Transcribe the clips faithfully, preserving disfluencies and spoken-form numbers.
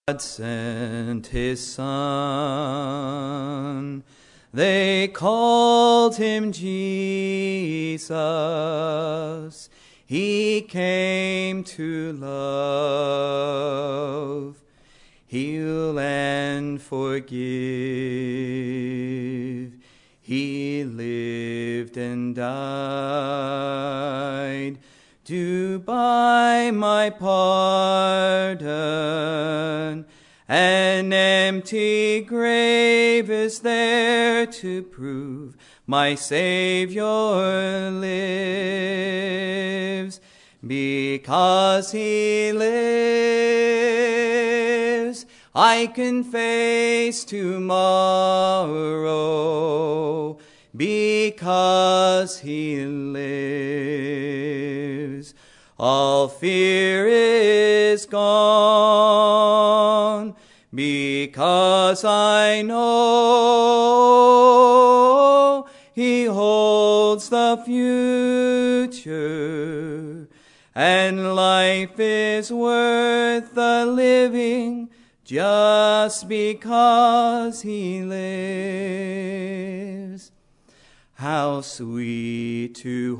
God sent his Son. They called him Jesus. He came to love, heal and forgive. He lived and died to buy my pardon. An empty grave is there to prove my Savior lives. Because he lives, I can face tomorrow. Because he lives, all fear is gone. Because I know he holds the future, and life is worth the living just because he lives. How sweet to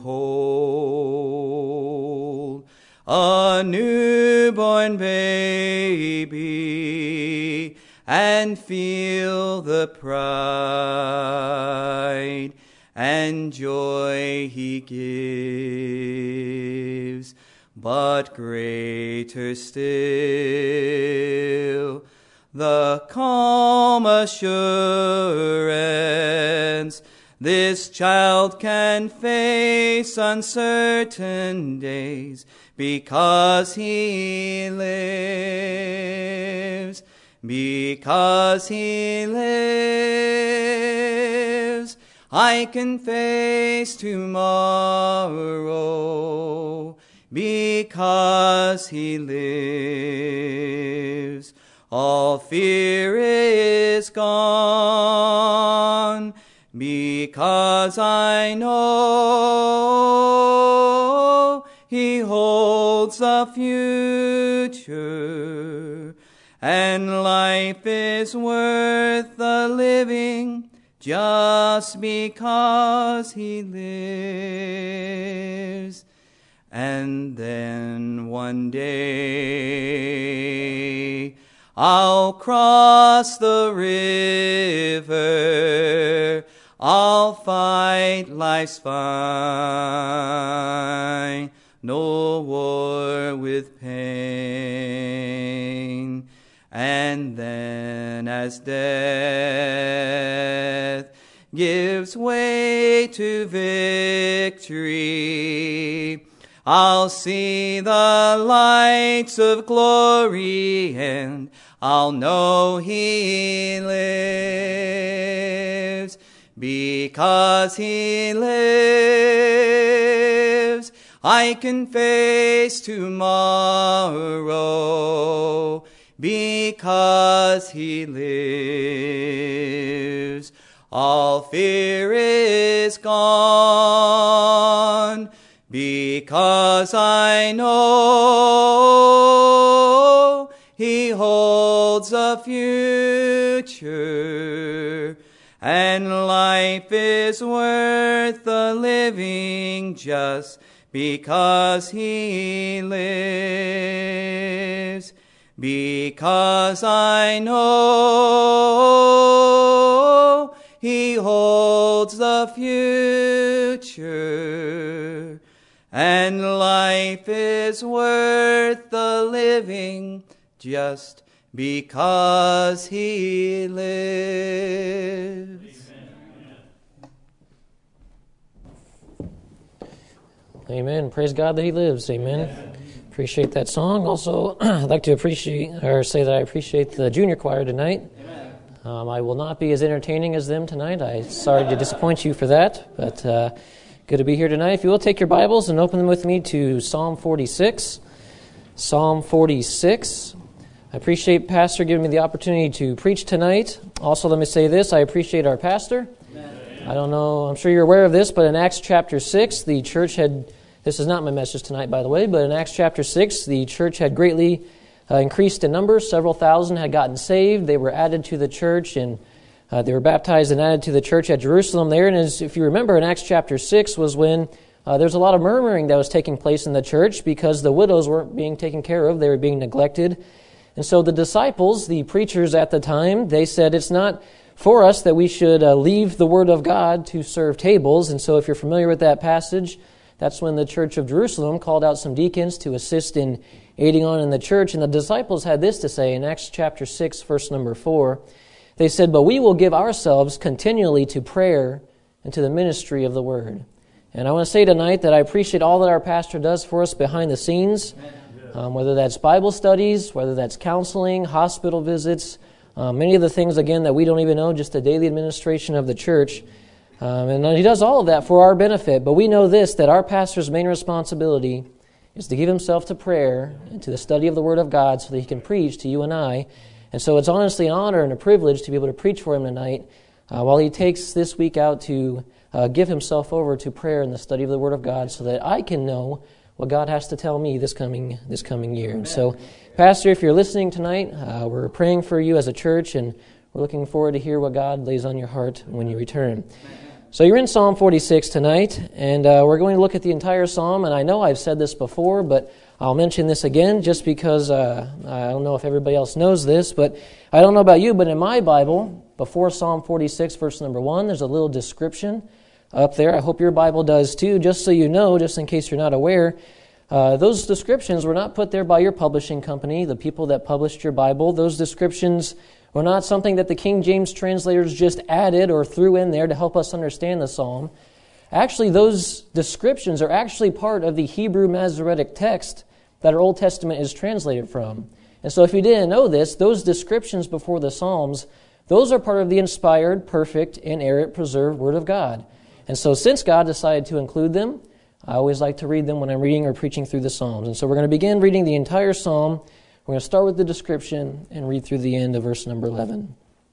hold a newborn baby and feel the pride and joy he gives. But greater still, the calm assurance this child can face uncertain days because he lives. Because he lives, I can face tomorrow. Because he lives, all fear is gone. Because I know he holds the future, and life is worth the living just because he lives. And then one day I'll cross the river, I'll fight life's fight, no war with pain. And then as death gives way to victory, I'll see the lights of glory, and I'll know he lives. Because he lives, I can face tomorrow. Because he lives, all fear is gone. Because I know he holds a future, and life is worth the living just because he lives. Because I know he holds the future, and life is worth the living just because he lives. Amen. Praise God that he lives. Amen. Amen. Appreciate that song. Also, I'd like to appreciate or say that I appreciate the junior choir tonight. Um, I will not be as entertaining as them tonight. I'm sorry to disappoint you for that, but uh, good to be here tonight. If you will, take your Bibles and open them with me to Psalm forty-six. Psalm forty-six. I appreciate Pastor giving me the opportunity to preach tonight. Also, let me say this. I appreciate our pastor. Amen. I don't know, I'm sure you're aware of this, but in Acts chapter six, the church had, this is not my message tonight, by the way, but in Acts chapter six, the church had greatly uh, increased in number. Several thousand had gotten saved. They were added to the church, and uh, they were baptized and added to the church at Jerusalem there. And as, if you remember, in Acts chapter six was when uh, there was a lot of murmuring that was taking place in the church because the widows weren't being taken care of. They were being neglected. And so the disciples, the preachers at the time, they said it's not for us that we should uh, leave the Word of God to serve tables. And so if you're familiar with that passage, that's when the church of Jerusalem called out some deacons to assist in aiding on in the church. And the disciples had this to say in Acts chapter six, verse number four. They said, "But we will give ourselves continually to prayer and to the ministry of the Word." And I want to say tonight that I appreciate all that our pastor does for us behind the scenes. Um, whether that's Bible studies, whether that's counseling, hospital visits, um, many of the things, again, that we don't even know, just the daily administration of the church. Um, and he does all of that for our benefit. But we know this, that our pastor's main responsibility is to give himself to prayer and to the study of the Word of God so that he can preach to you and I. And so it's honestly an honor and a privilege to be able to preach for him tonight uh, while he takes this week out to uh, give himself over to prayer and the study of the Word of God so that I can know what God has to tell me this coming this coming year. And so, Pastor, if you're listening tonight, uh, we're praying for you as a church, and we're looking forward to hear what God lays on your heart when you return. So you're in Psalm forty-six tonight, and uh, we're going to look at the entire psalm. And I know I've said this before, but I'll mention this again just because uh, I don't know if everybody else knows this, but I don't know about you, but in my Bible, before Psalm forty-six, verse number one, there's a little description up there. I hope your Bible does too, just so you know, just in case you're not aware. Uh, those descriptions were not put there by your publishing company, the people that published your Bible. Those descriptions were not something that the King James translators just added or threw in there to help us understand the psalm. Actually, those descriptions are actually part of the Hebrew Masoretic text that our Old Testament is translated from. And so if you didn't know this, those descriptions before the Psalms, those are part of the inspired, perfect, inerrant, preserved Word of God. And so since God decided to include them, I always like to read them when I'm reading or preaching through the Psalms. And so we're going to begin reading the entire Psalm. We're going to start with the description and read through the end of verse number eleven.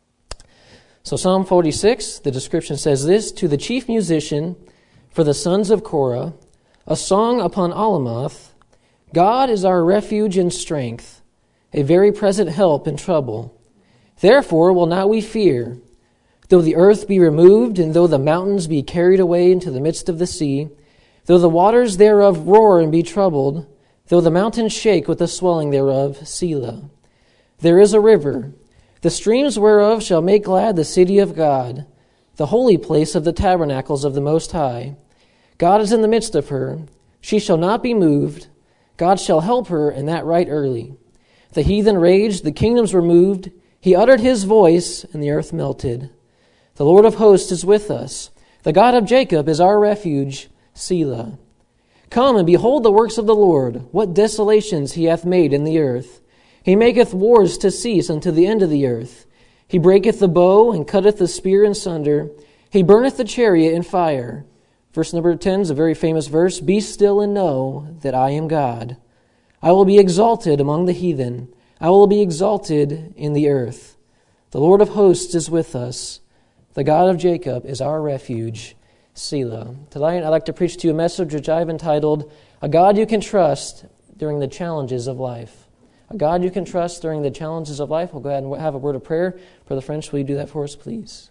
So Psalm forty-six, the description says this: "To the chief musician, for the sons of Korah, a song upon Alamoth. God is our refuge and strength, a very present help in trouble. Therefore will not we fear, though the earth be removed, and though the mountains be carried away into the midst of the sea, though the waters thereof roar and be troubled, though the mountains shake with the swelling thereof, Selah. There is a river, the streams whereof shall make glad the city of God, the holy place of the tabernacles of the Most High. God is in the midst of her. She shall not be moved. God shall help her, and that right early. The heathen raged, the kingdoms were moved. He uttered his voice, and the earth melted. The Lord of hosts is with us. The God of Jacob is our refuge, Selah. Come and behold the works of the Lord, what desolations he hath made in the earth. He maketh wars to cease unto the end of the earth. He breaketh the bow, and cutteth the spear in sunder. He burneth the chariot in fire." Verse number ten is a very famous verse. "Be still and know that I am God. I will be exalted among the heathen. I will be exalted in the earth. The Lord of hosts is with us. The God of Jacob is our refuge, Selah." Tonight I'd like to preach to you a message which I've entitled, "A God You Can Trust During the Challenges of Life." A God you can trust during the challenges of life. We'll go ahead and have a word of prayer. Brother French, will you do that for us, please?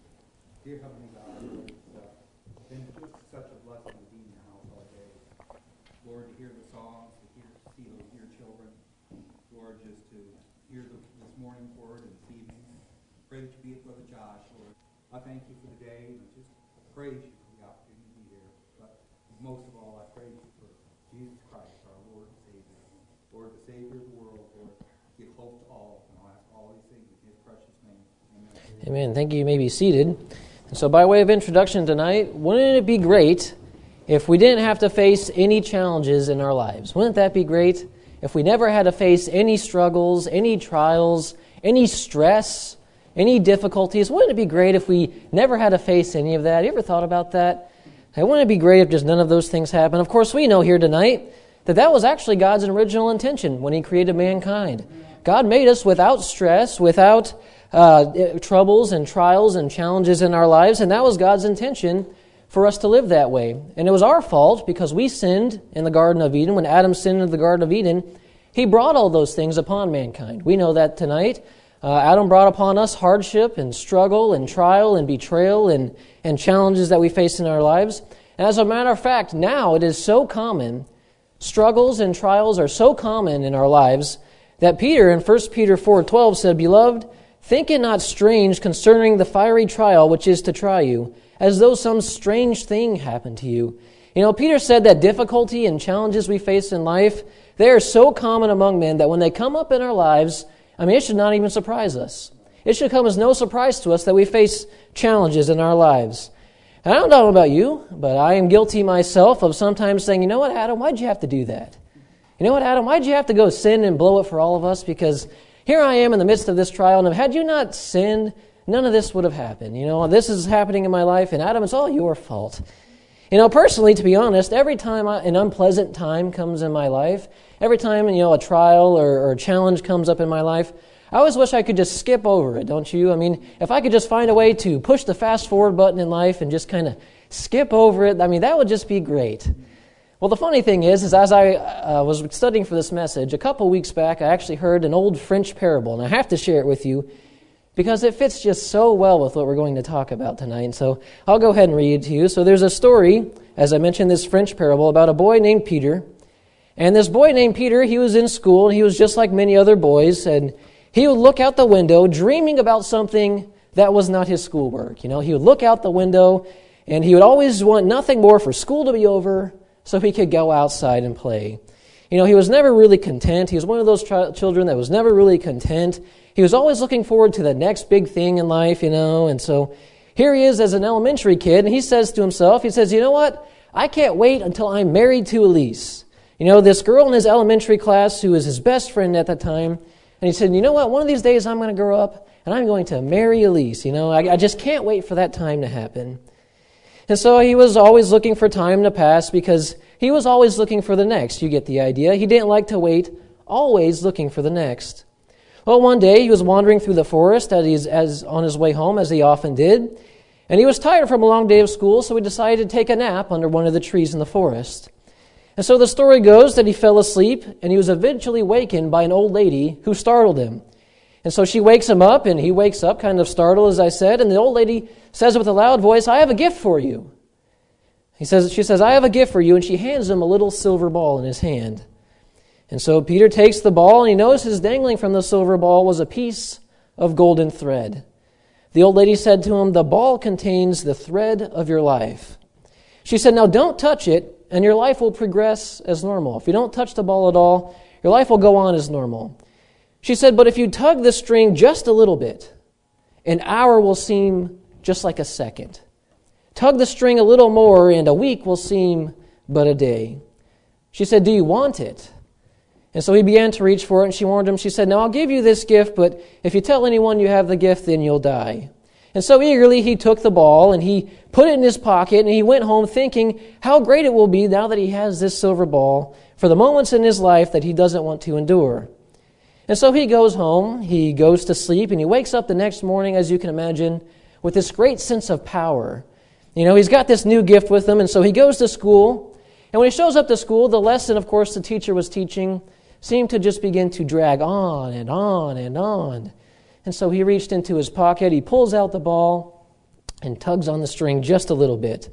Dear Heavenly God, it's been just such a blessing to be in your house all day. Lord, to hear the songs, to hear, see those dear children. Lord, just to hear the, this morning's word and this evening. Pray that you be with Brother Josh, Lord. I thank you for the day and just praise you for the opportunity to be here. But most of all, I praise you for Jesus Christ, our Lord and Savior. Lord, the Savior of the world, Lord, give hope to all. And I'll ask all these things in his precious name. Amen. Amen. Thank you. You may be seated. And so by way of introduction tonight, wouldn't it be great if we didn't have to face any challenges in our lives? Wouldn't that be great if we never had to face any struggles, any trials, any stress, any difficulties? Wouldn't it be great if we never had to face any of that? You ever thought about that? Hey, wouldn't it be great if just none of those things happened? Of course, we know here tonight that that was actually God's original intention when He created mankind. God made us without stress, without uh, troubles and trials and challenges in our lives, and that was God's intention for us to live that way. And it was our fault because we sinned in the Garden of Eden. When Adam sinned in the Garden of Eden, He brought all those things upon mankind. We know that tonight. Uh, Adam brought upon us hardship and struggle and trial and betrayal and, and challenges that we face in our lives. And as a matter of fact, now it is so common, struggles and trials are so common in our lives, that Peter in First Peter four twelve said, "Beloved, think it not strange concerning the fiery trial which is to try you, as though some strange thing happened to you." You know, Peter said that difficulty and challenges we face in life, they are so common among men that when they come up in our lives, I mean, it should not even surprise us. It should come as no surprise to us that we face challenges in our lives. And I don't know about you, but I am guilty myself of sometimes saying, you know what, Adam, why'd you have to do that? You know what, Adam, why'd you have to go sin and blow it for all of us? Because here I am in the midst of this trial, and had you not sinned, none of this would have happened. You know, this is happening in my life, and Adam, it's all your fault. You know, personally, to be honest, every time I, an unpleasant time comes in my life, every time, you know, a trial or, or a challenge comes up in my life, I always wish I could just skip over it, don't you? I mean, if I could just find a way to push the fast forward button in life and just kind of skip over it, I mean, that would just be great. Well, the funny thing is, is as I uh, was studying for this message, a couple weeks back, I actually heard an old French parable, and I have to share it with you because it fits just so well with what we're going to talk about tonight. So I'll go ahead and read it to you. So there's a story, as I mentioned, this French parable about a boy named Peter. And this boy named Peter, he was in school, and he was just like many other boys, and he would look out the window dreaming about something that was not his schoolwork. You know, he would look out the window, and he would always want nothing more for school to be over so he could go outside and play. You know, he was never really content. He was one of those ch- children that was never really content. He was always looking forward to the next big thing in life, you know, and so here he is as an elementary kid, and he says to himself, he says, you know what, I can't wait until I'm married to Elise. You know, this girl in his elementary class who was his best friend at the time, and he said, you know what, one of these days I'm going to grow up, and I'm going to marry Elise. You know, I, I just can't wait for that time to happen. And so he was always looking for time to pass because he was always looking for the next. You get the idea. He didn't like to wait, always looking for the next. Well, one day he was wandering through the forest as, he's, as on his way home, as he often did, and he was tired from a long day of school, so he decided to take a nap under one of the trees in the forest. And so the story goes that he fell asleep, and he was eventually wakened by an old lady who startled him. And so she wakes him up, and he wakes up kind of startled, as I said, and the old lady says with a loud voice, I have a gift for you. He says, she says, I have a gift for you, and she hands him a little silver ball in his hand. And so Peter takes the ball, and he notices dangling from the silver ball was a piece of golden thread. The old lady said to him, the ball contains the thread of your life. She said, now don't touch it, and your life will progress as normal. If you don't touch the ball at all, your life will go on as normal. She said, but if you tug the string just a little bit, an hour will seem just like a second. Tug the string a little more, and a week will seem but a day. She said, do you want it? And so he began to reach for it, and she warned him. She said, now I'll give you this gift, but if you tell anyone you have the gift, then you'll die. And so eagerly he took the ball, and he put it in his pocket, and he went home thinking how great it will be now that he has this silver ball for the moments in his life that he doesn't want to endure. And so he goes home, he goes to sleep, and he wakes up the next morning, as you can imagine, with this great sense of power. You know, he's got this new gift with him, and so he goes to school. And when he shows up to school, the lesson, of course, the teacher was teaching seemed to just begin to drag on and on and on. And so he reached into his pocket, he pulls out the ball, and tugs on the string just a little bit.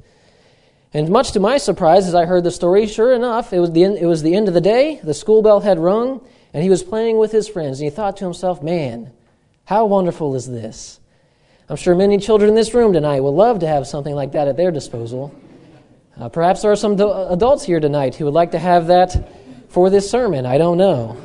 And much to my surprise, as I heard the story, sure enough, it was the end, it was the end of the day, the school bell had rung, and he was playing with his friends, and he thought to himself, man, how wonderful is this? I'm sure many children in this room tonight would love to have something like that at their disposal. Uh, perhaps there are some do- adults here tonight who would like to have that for this sermon. I don't know.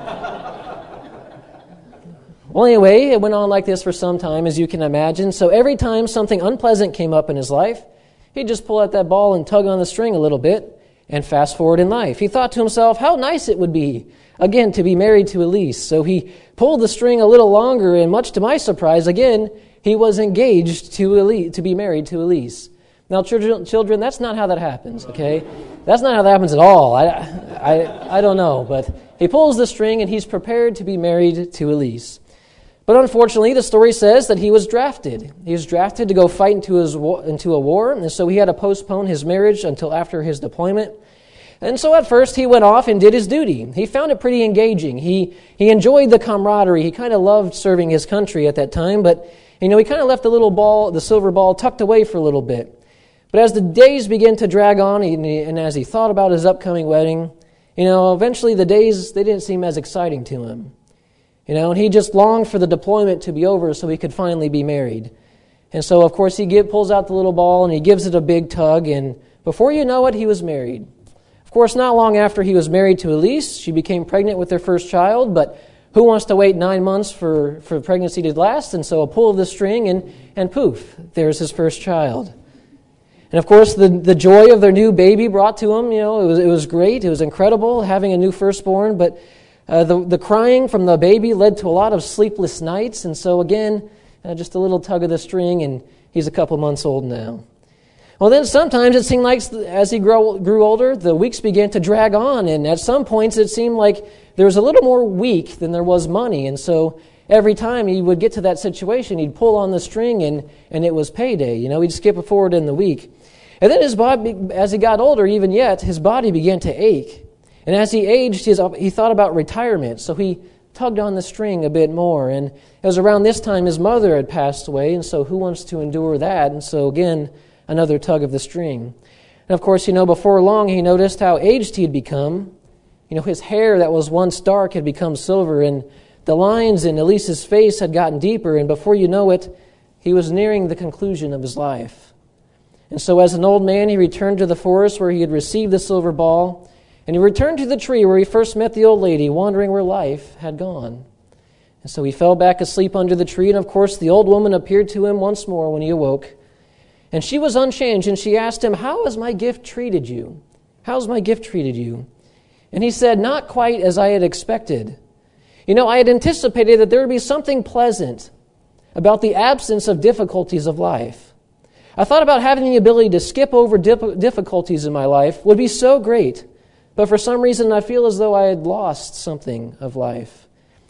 Well, anyway, it went on like this for some time, as you can imagine. So every time something unpleasant came up in his life, he'd just pull out that ball and tug on the string a little bit and fast forward in life. He thought to himself, how nice it would be, again, to be married to Elise. So he pulled the string a little longer, and much to my surprise, again, he was engaged to Elise, to be married to Elise. Now, children, children, that's not how that happens, okay? That's not how that happens at all. I, I, I don't know, but he pulls the string, and he's prepared to be married to Elise. But unfortunately, the story says that he was drafted. He was drafted to go fight into, his, into a war, and so he had to postpone his marriage until after his deployment. And so at first he went off and did his duty. He found it pretty engaging. He he enjoyed the camaraderie. He kind of loved serving his country at that time, but you know, he kind of left the little ball, the silver ball, tucked away for a little bit. But as the days began to drag on, and, and as he thought about his upcoming wedding, you know, eventually the days, they didn't seem as exciting to him. You know, and he just longed for the deployment to be over so he could finally be married. And so, of course, he give, pulls out the little ball and he gives it a big tug, and before you know it, he was married. Of course, not long after he was married to Elise, she became pregnant with their first child, but who wants to wait nine months for, for pregnancy to last? And so a pull of the string, and, and poof, there's his first child. And of course, the, the joy of their new baby brought to him, you know, it was, it was great. It was incredible having a new firstborn, but uh, the, the crying from the baby led to a lot of sleepless nights. And so again, uh, just a little tug of the string, and he's a couple months old now. Well, then sometimes it seemed like as he grew, grew older, the weeks began to drag on, and at some points it seemed like there was a little more week than there was money, and so every time he would get to that situation, he'd pull on the string, and, and it was payday. You know, he'd skip forward in the week. And then his body, as he got older, even yet, his body began to ache. And as he aged, his, he thought about retirement, so he tugged on the string a bit more. And it was around this time his mother had passed away, and so who wants to endure that? And so again, another tug of the string. And of course, you know, before long, he noticed how aged he had become. You know, his hair that was once dark had become silver, and the lines in Elise's face had gotten deeper, and before you know it, he was nearing the conclusion of his life. And so as an old man, he returned to the forest where he had received the silver ball, and he returned to the tree where he first met the old lady, wondering where life had gone. And so he fell back asleep under the tree, and of course the old woman appeared to him once more when he awoke. And she was unchanged, and she asked him, "How has my gift treated you? How's my gift treated you?" And he said, "Not quite as I had expected. You know, I had anticipated that there would be something pleasant about the absence of difficulties of life. I thought about having the ability to skip over dip- difficulties in my life would be so great, but for some reason I feel as though I had lost something of life."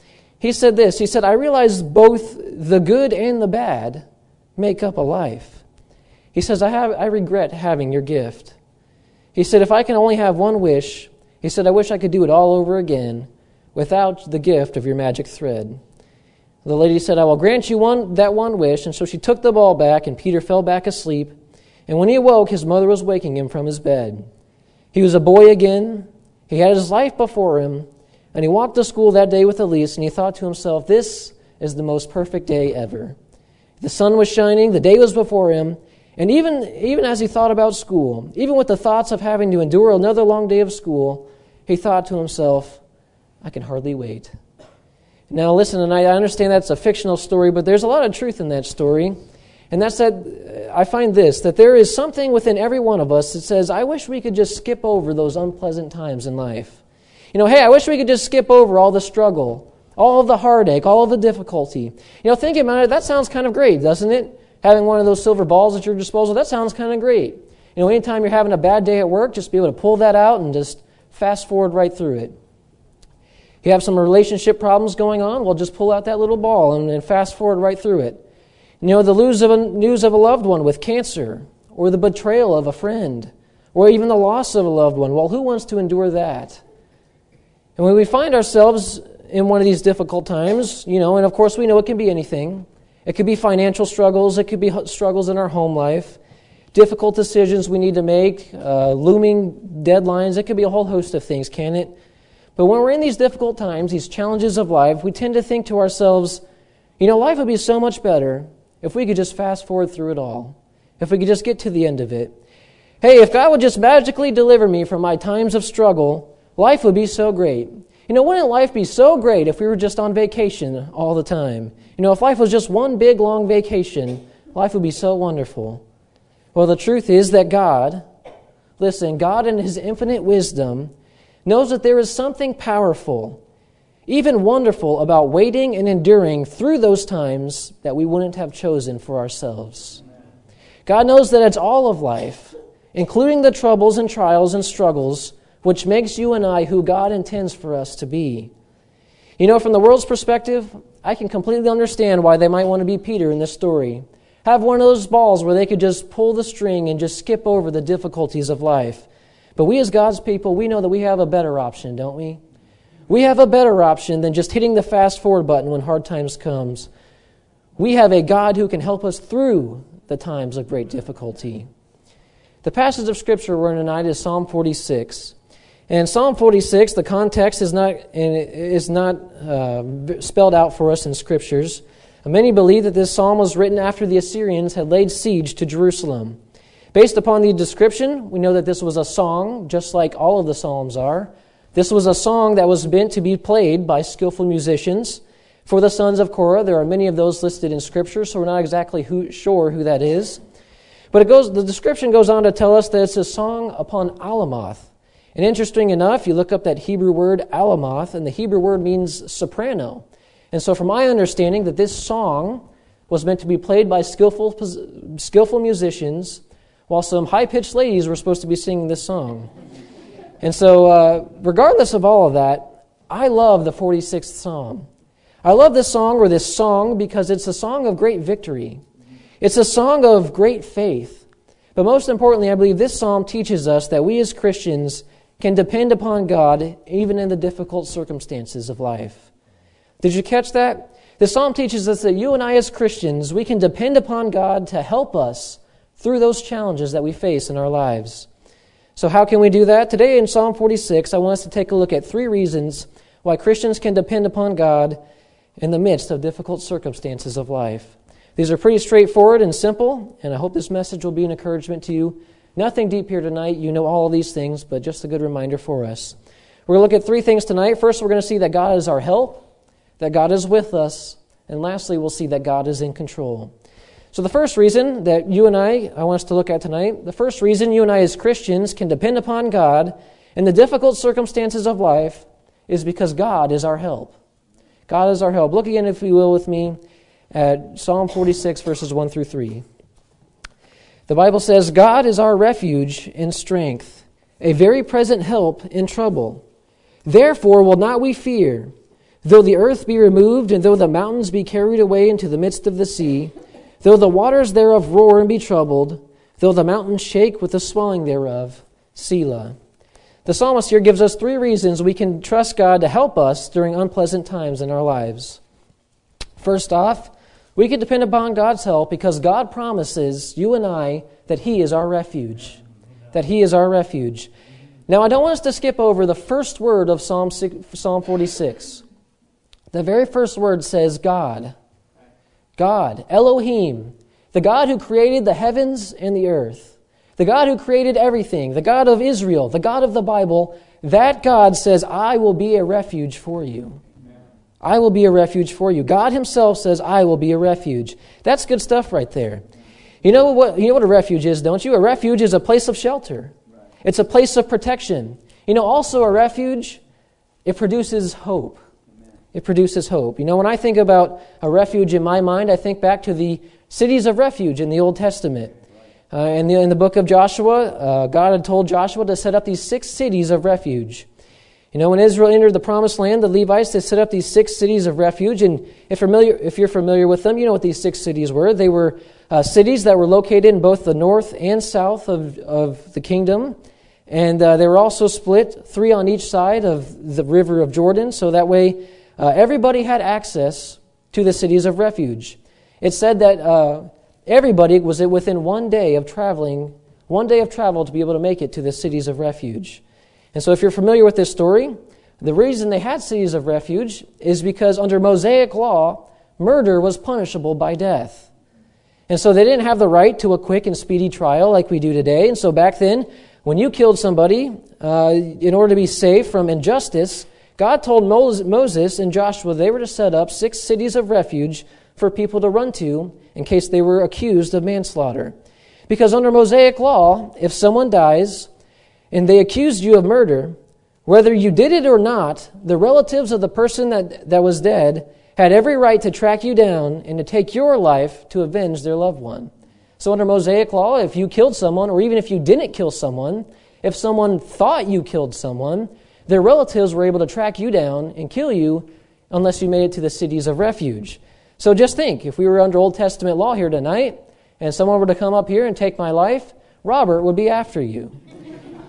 He said this, he said, "I realize both the good and the bad make up a life." He says, I have, I regret having your gift. He said, "If I can only have one wish," he said, "I wish I could do it all over again without the gift of your magic thread." The lady said, "I will grant you one that one wish." And so she took the ball back, and Peter fell back asleep. And when he awoke, his mother was waking him from his bed. He was a boy again. He had his life before him. And he walked to school that day with Elise, and he thought to himself, this is the most perfect day ever. The sun was shining, the day was before him, and even, even as he thought about school, even with the thoughts of having to endure another long day of school, he thought to himself, I can hardly wait. Now listen, and I understand that's a fictional story, but there's a lot of truth in that story. And that's that I find this, that there is something within every one of us that says, I wish we could just skip over those unpleasant times in life. You know, hey, I wish we could just skip over all the struggle, all of the heartache, all of the difficulty. You know, thinking about it, that sounds kind of great, doesn't it? Having one of those silver balls at your disposal, that sounds kind of great. You know, anytime you're having a bad day at work, just be able to pull that out and just fast forward right through it. You have some relationship problems going on, well, just pull out that little ball and, and fast forward right through it. You know, the news of, a, news of a loved one with cancer, or the betrayal of a friend, or even the loss of a loved one. Well, who wants to endure that? And when we find ourselves in one of these difficult times, you know, and of course we know it can be anything. It could be financial struggles. It could be struggles in our home life. Difficult decisions we need to make. Uh, looming deadlines. It could be a whole host of things, can it? But when we're in these difficult times, these challenges of life, we tend to think to ourselves, you know, life would be so much better if we could just fast forward through it all. If we could just get to the end of it. Hey, if God would just magically deliver me from my times of struggle, life would be so great. You know, wouldn't life be so great if we were just on vacation all the time? You know, if life was just one big, long vacation, life would be so wonderful. Well, the truth is that God, listen, God in His infinite wisdom knows that there is something powerful, even wonderful, about waiting and enduring through those times that we wouldn't have chosen for ourselves. God knows that it's all of life, including the troubles and trials and struggles, which makes you and I who God intends for us to be. You know, from the world's perspective, I can completely understand why they might want to be Peter in this story. Have one of those balls where they could just pull the string and just skip over the difficulties of life. But we as God's people, we know that we have a better option, don't we? We have a better option than just hitting the fast forward button when hard times comes. We have a God who can help us through the times of great difficulty. The passage of Scripture we're in tonight is Psalm forty-six. And Psalm forty-six, the context is not is not uh, spelled out for us in Scriptures. Many believe that this psalm was written after the Assyrians had laid siege to Jerusalem. Based upon the description, we know that this was a song, just like all of the psalms are. This was a song that was meant to be played by skillful musicians. For the sons of Korah, there are many of those listed in Scripture, so we're not exactly who, sure who that is. But it goes. The description goes on to tell us that it's a song upon Alamoth. And interesting enough, you look up that Hebrew word Alamoth, and the Hebrew word means soprano. And so from my understanding, that this song was meant to be played by skillful, skillful musicians, while some high-pitched ladies were supposed to be singing this song. And so uh, regardless of all of that, I love the forty-sixth Psalm. I love this song or this song because it's a song of great victory. It's a song of great faith. But most importantly, I believe this psalm teaches us that we as Christians can depend upon God even in the difficult circumstances of life. Did you catch that? The psalm teaches us that you and I as Christians, we can depend upon God to help us through those challenges that we face in our lives. So how can we do that? Today in Psalm forty-six, I want us to take a look at three reasons why Christians can depend upon God in the midst of difficult circumstances of life. These are pretty straightforward and simple, and I hope this message will be an encouragement to you. Nothing deep here tonight. You know all of these things, but just a good reminder for us. We're going to look at three things tonight. First, we're going to see that God is our help, that God is with us, and lastly, we'll see that God is in control. So the first reason that you and I, I want us to look at tonight, the first reason you and I as Christians can depend upon God in the difficult circumstances of life is because God is our help. God is our help. Look again, if you will, with me at Psalm forty-six, verses one through three. The Bible says, God is our refuge and strength, a very present help in trouble. Therefore will not we fear, though the earth be removed, and though the mountains be carried away into the midst of the sea, though the waters thereof roar and be troubled, though the mountains shake with the swelling thereof. Selah. The psalmist here gives us three reasons we can trust God to help us during unpleasant times in our lives. First off, we can depend upon God's help because God promises you and I that He is our refuge. That He is our refuge. Now, I don't want us to skip over the first word of Psalm Psalm forty-six. The very first word says God. God, Elohim, the God who created the heavens and the earth, the God who created everything, the God of Israel, the God of the Bible, that God says, I will be a refuge for you. I will be a refuge for you. God Himself says, I will be a refuge. That's good stuff right there. You know what, you know what a refuge is, don't you? A refuge is a place of shelter. It's a place of protection. You know, also a refuge, it produces hope. It produces hope. You know, when I think about a refuge in my mind, I think back to the cities of refuge in the Old Testament. Uh, in, the, in the book of Joshua, uh, God had told Joshua to set up these six cities of refuge. You know, when Israel entered the Promised Land, the Levites, they set up these six cities of refuge. And if, familiar, if you're familiar with them, you know what these six cities were. They were uh, cities that were located in both the north and south of, of the kingdom. And uh, they were also split, three on each side of the river of Jordan. So that way, Uh, everybody had access to the cities of refuge. It said that uh, everybody was within one day of traveling, one day of travel to be able to make it to the cities of refuge. And so if you're familiar with this story, the reason they had cities of refuge is because under Mosaic law, murder was punishable by death. And so they didn't have the right to a quick and speedy trial like we do today. And so back then, when you killed somebody, uh, in order to be safe from injustice, God told Moses and Joshua they were to set up six cities of refuge for people to run to in case they were accused of manslaughter. Because under Mosaic law, if someone dies and they accused you of murder, whether you did it or not, the relatives of the person that, that was dead had every right to track you down and to take your life to avenge their loved one. So under Mosaic law, if you killed someone, or even if you didn't kill someone, if someone thought you killed someone, their relatives were able to track you down and kill you unless you made it to the cities of refuge. So just think, if we were under Old Testament law here tonight, and someone were to come up here and take my life, Robert would be after you.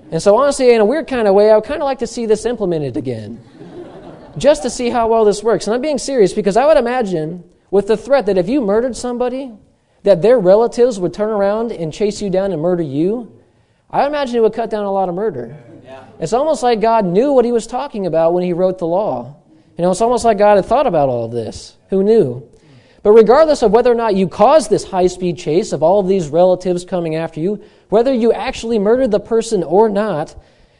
And so honestly, in a weird kind of way, I would kind of like to see this implemented again, just to see how well this works. And I'm being serious because I would imagine with the threat that if you murdered somebody, that their relatives would turn around and chase you down and murder you. I imagine it would cut down a lot of murder. Yeah. It's almost like God knew what he was talking about when he wrote the law. You know, it's almost like God had thought about all of this. Who knew? But regardless of whether or not you caused this high-speed chase of all of these relatives coming after you, whether you actually murdered the person or not,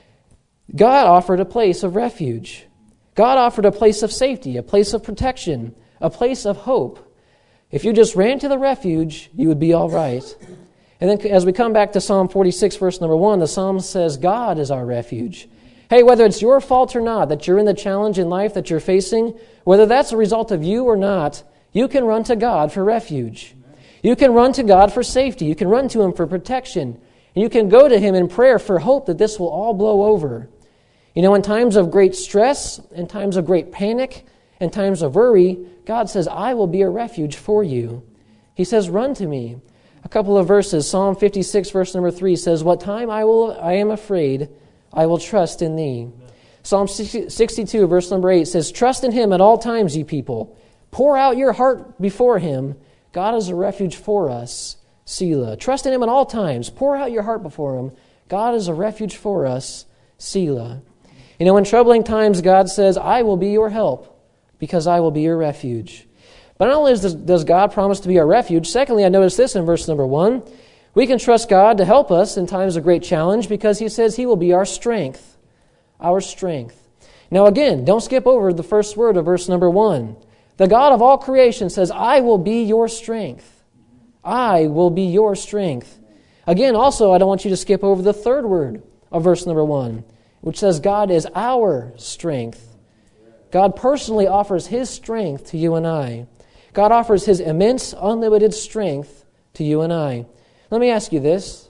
God offered a place of refuge. God offered a place of safety, a place of protection, a place of hope. If you just ran to the refuge, you would be all right. And then as we come back to Psalm forty-six, verse number one, the psalm says, God is our refuge. Hey, whether it's your fault or not, that you're in the challenge in life that you're facing, whether that's a result of you or not, you can run to God for refuge. You can run to God for safety. You can run to him for protection. And you can go to him in prayer for hope that this will all blow over. You know, in times of great stress, in times of great panic, in times of worry, God says, I will be a refuge for you. He says, run to me. A couple of verses, Psalm fifty-six, verse number three says, what time I will, I am afraid, I will trust in thee. Amen. Psalm sixty-two, verse number eight says, trust in him at all times, ye people. Pour out your heart before him. God is a refuge for us. Selah. Trust in him at all times. Pour out your heart before him. God is a refuge for us. Selah. You know, in troubling times, God says, I will be your help because I will be your refuge. But not only does, does God promise to be our refuge, secondly, I notice this in verse number one. We can trust God to help us in times of great challenge because he says he will be our strength. Our strength. Now again, don't skip over the first word of verse number one. The God of all creation says, I will be your strength. I will be your strength. Again, also, I don't want you to skip over the third word of verse number one, which says God is our strength. God personally offers his strength to you and I. God offers his immense, unlimited strength to you and I. Let me ask you this.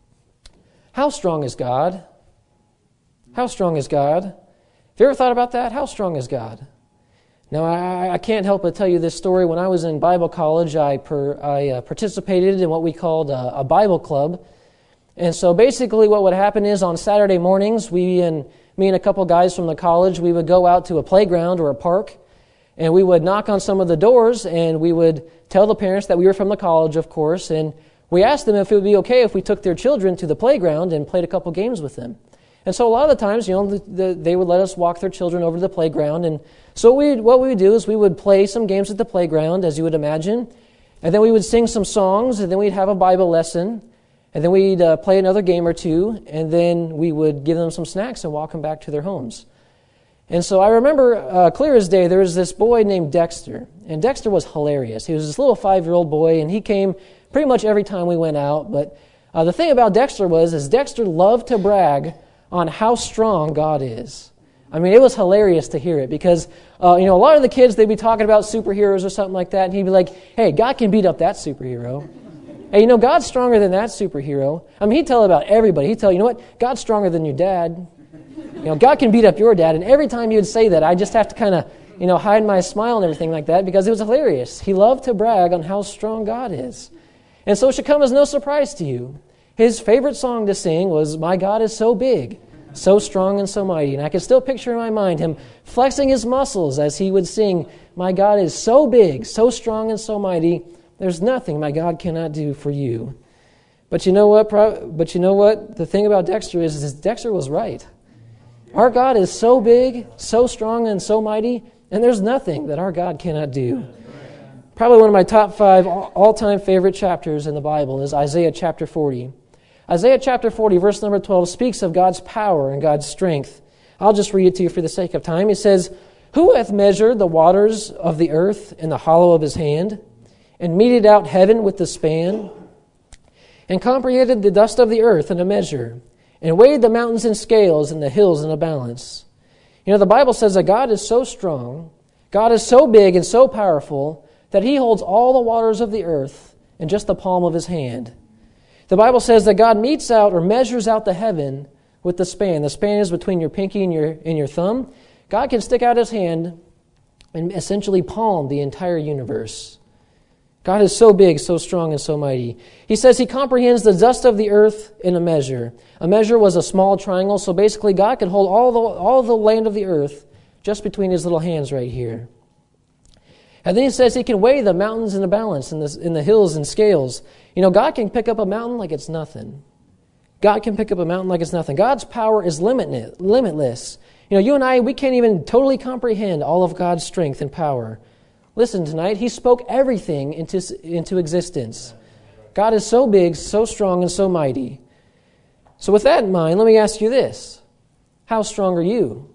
How strong is God? How strong is God? Have you ever thought about that? How strong is God? Now, I, I can't help but tell you this story. When I was in Bible college, I, per, I uh, participated in what we called a, a Bible club. And so basically what would happen is on Saturday mornings, we and me and a couple guys from the college, we would go out to a playground or a park, and we would knock on some of the doors, and we would tell the parents that we were from the college, of course, and we asked them if it would be okay if we took their children to the playground and played a couple games with them. And so a lot of the times, you know, the, the, they would let us walk their children over to the playground. And so we, what we would do is we would play some games at the playground, as you would imagine, and then we would sing some songs, and then we'd have a Bible lesson, and then we'd uh, play another game or two, and then we would give them some snacks and walk them back to their homes. And so I remember, uh, clear as day, there was this boy named Dexter. And Dexter was hilarious. He was this little five-year-old boy, and he came pretty much every time we went out. But uh, the thing about Dexter was, is Dexter loved to brag on how strong God is. I mean, it was hilarious to hear it because, uh, you know, a lot of the kids, they'd be talking about superheroes or something like that, and he'd be like, hey, God can beat up that superhero. Hey, you know, God's stronger than that superhero. I mean, he'd tell about everybody. He'd tell, you know what, God's stronger than your dad. You know, God can beat up your dad. And every time he would say that, I just have to kind of, you know, hide my smile and everything like that because it was hilarious. He loved to brag on how strong God is. And so it should come as no surprise to you. His favorite song to sing was, My God is so big, so strong and so mighty. And I can still picture in my mind him flexing his muscles as he would sing, My God is so big, so strong and so mighty. There's nothing my God cannot do for you. But you know what? But you know what? The thing about Dexter is, is Dexter was right. Our God is so big, so strong, and so mighty, and there's nothing that our God cannot do. Probably one of my top five all-time favorite chapters in the Bible is Isaiah chapter forty. Isaiah chapter forty, verse number twelve, speaks of God's power and God's strength. I'll just read it to you for the sake of time. It says, Who hath measured the waters of the earth in the hollow of his hand, and meted out heaven with the span, and comprehended the dust of the earth in a measure, and weighed the mountains in scales and the hills in a balance? You know, the Bible says that God is so strong, God is so big and so powerful, that he holds all the waters of the earth in just the palm of his hand. The Bible says that God metes out or measures out the heaven with the span. The span is between your pinky and your, and your thumb. God can stick out his hand and essentially palm the entire universe. God is so big, so strong, and so mighty. He says he comprehends the dust of the earth in a measure. A measure was a small triangle, so basically God could hold all the, all the land of the earth just between his little hands right here. And then he says he can weigh the mountains in a balance, in the, in the hills and scales. You know, God can pick up a mountain like it's nothing. God can pick up a mountain like it's nothing. God's power is limitless. limitless. You know, you and I, we can't even totally comprehend all of God's strength and power. Listen, tonight, he spoke everything into, into existence. God is so big, so strong, and so mighty. So with that in mind, let me ask you this. How strong are you?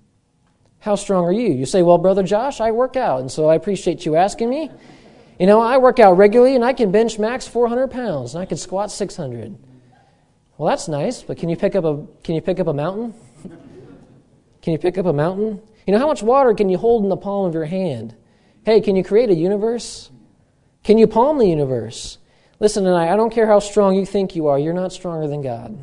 How strong are you? You say, well, Brother Josh, I work out, and so I appreciate you asking me. You know, I work out regularly, and I can bench max four hundred pounds, and I can squat six hundred. Well, that's nice, but can you pick up a can you pick up a mountain? Can you pick up a mountain? You know, how much water can you hold in the palm of your hand? Hey, can you create a universe? Can you palm the universe? Listen tonight, I don't care how strong you think you are, you're not stronger than God.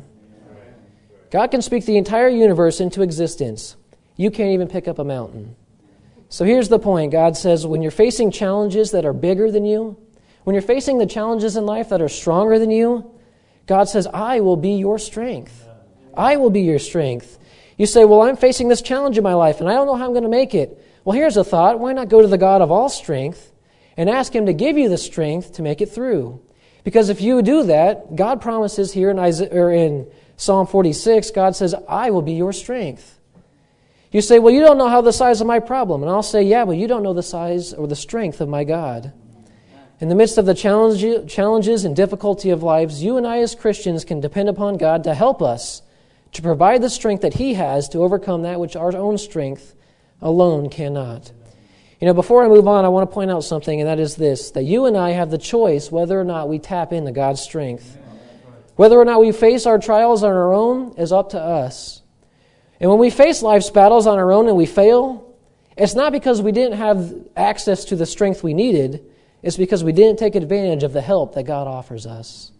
God can speak the entire universe into existence. You can't even pick up a mountain. So here's the point. God says when you're facing challenges that are bigger than you, when you're facing the challenges in life that are stronger than you, God says, I will be your strength. I will be your strength. You say, well, I'm facing this challenge in my life, and I don't know how I'm going to make it. Well, here's a thought. Why not go to the God of all strength and ask him to give you the strength to make it through? Because if you do that, God promises here in, Isaiah, or in Psalm forty-six, God says, I will be your strength. You say, well, you don't know how the size of my problem. And I'll say, yeah, but you don't know the size or the strength of my God. In the midst of the challenge, challenges and difficulty of lives, you and I as Christians can depend upon God to help us, to provide the strength that he has to overcome that which our own strength alone cannot. You know, before I move on, I want to point out something, and that is this, that you and I have the choice whether or not we tap into God's strength. Whether or not we face our trials on our own is up to us. And when we face life's battles on our own and we fail, it's not because we didn't have access to the strength we needed, it's because we didn't take advantage of the help that God offers us.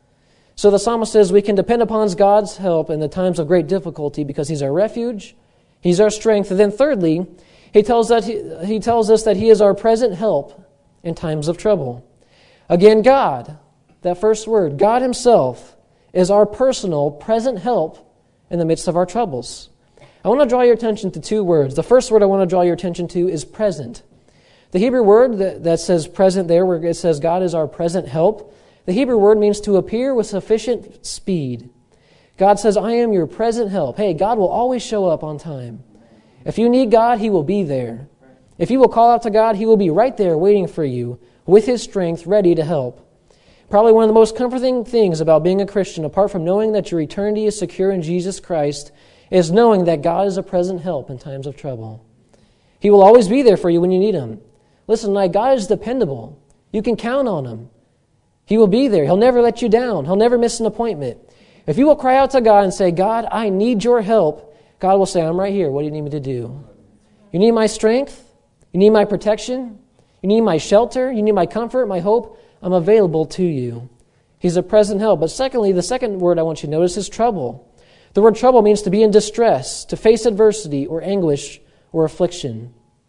So the psalmist says we can depend upon God's help in the times of great difficulty because he's our refuge, he's our strength. And then thirdly, he tells, that he, he tells us that he is our present help in times of trouble. Again, God, that first word, God himself is our personal present help in the midst of our troubles. I want to draw your attention to two words. The first word I want to draw your attention to is present. The Hebrew word that, that says present there, where it says God is our present help, the Hebrew word means to appear with sufficient speed. God says, I am your present help. Hey, God will always show up on time. If you need God, he will be there. If you will call out to God, he will be right there waiting for you with his strength ready to help. Probably one of the most comforting things about being a Christian, apart from knowing that your eternity is secure in Jesus Christ, is knowing that God is a present help in times of trouble. He will always be there for you when you need him. Listen, tonight, God is dependable. You can count on him. He will be there. He'll never let you down. He'll never miss an appointment. If you will cry out to God and say, God, I need your help, God will say, I'm right here. What do you need me to do? You need my strength? You need my protection? You need my shelter? You need my comfort, my hope? I'm available to you. He's a present help. But secondly, the second word I want you to notice is trouble. The word trouble means to be in distress, to face adversity or anguish or affliction.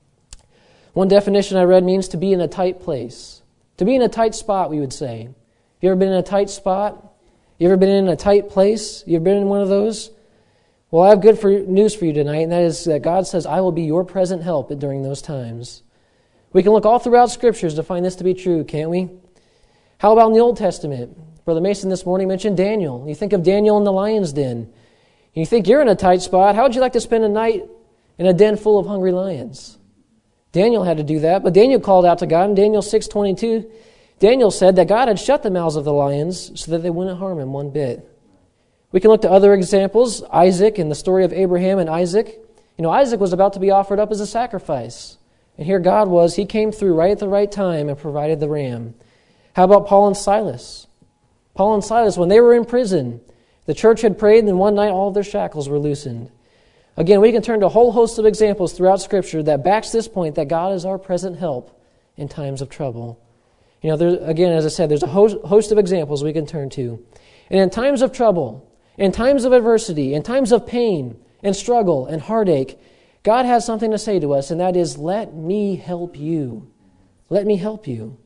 One definition I read means to be in a tight place. To be in a tight spot, we would say. You ever been in a tight spot? You ever been in a tight place? You ever been in one of those? Well, I have good for, news for you tonight, and that is that God says, I will be your present help during those times. We can look all throughout Scriptures to find this to be true, can't we? How about in the Old Testament? Brother Mason this morning mentioned Daniel. You think of Daniel in the lion's den. You think you're in a tight spot. How would you like to spend a night in a den full of hungry lions? Daniel had to do that, but Daniel called out to God in Daniel six twenty-two. Daniel said that God had shut the mouths of the lions so that they wouldn't harm him one bit. We can look to other examples. Isaac and the story of Abraham and Isaac. You know, Isaac was about to be offered up as a sacrifice. And here God was. He came through right at the right time and provided the ram. How about Paul and Silas? Paul and Silas, when they were in prison, the church had prayed, and then one night all of their shackles were loosened. Again, we can turn to a whole host of examples throughout Scripture that backs this point that God is our present help in times of trouble. You know, there, again, as I said, there's a host, host of examples we can turn to. And in times of trouble, in times of adversity, in times of pain and struggle and heartache, God has something to say to us, and that is, let me help you. Let me help you.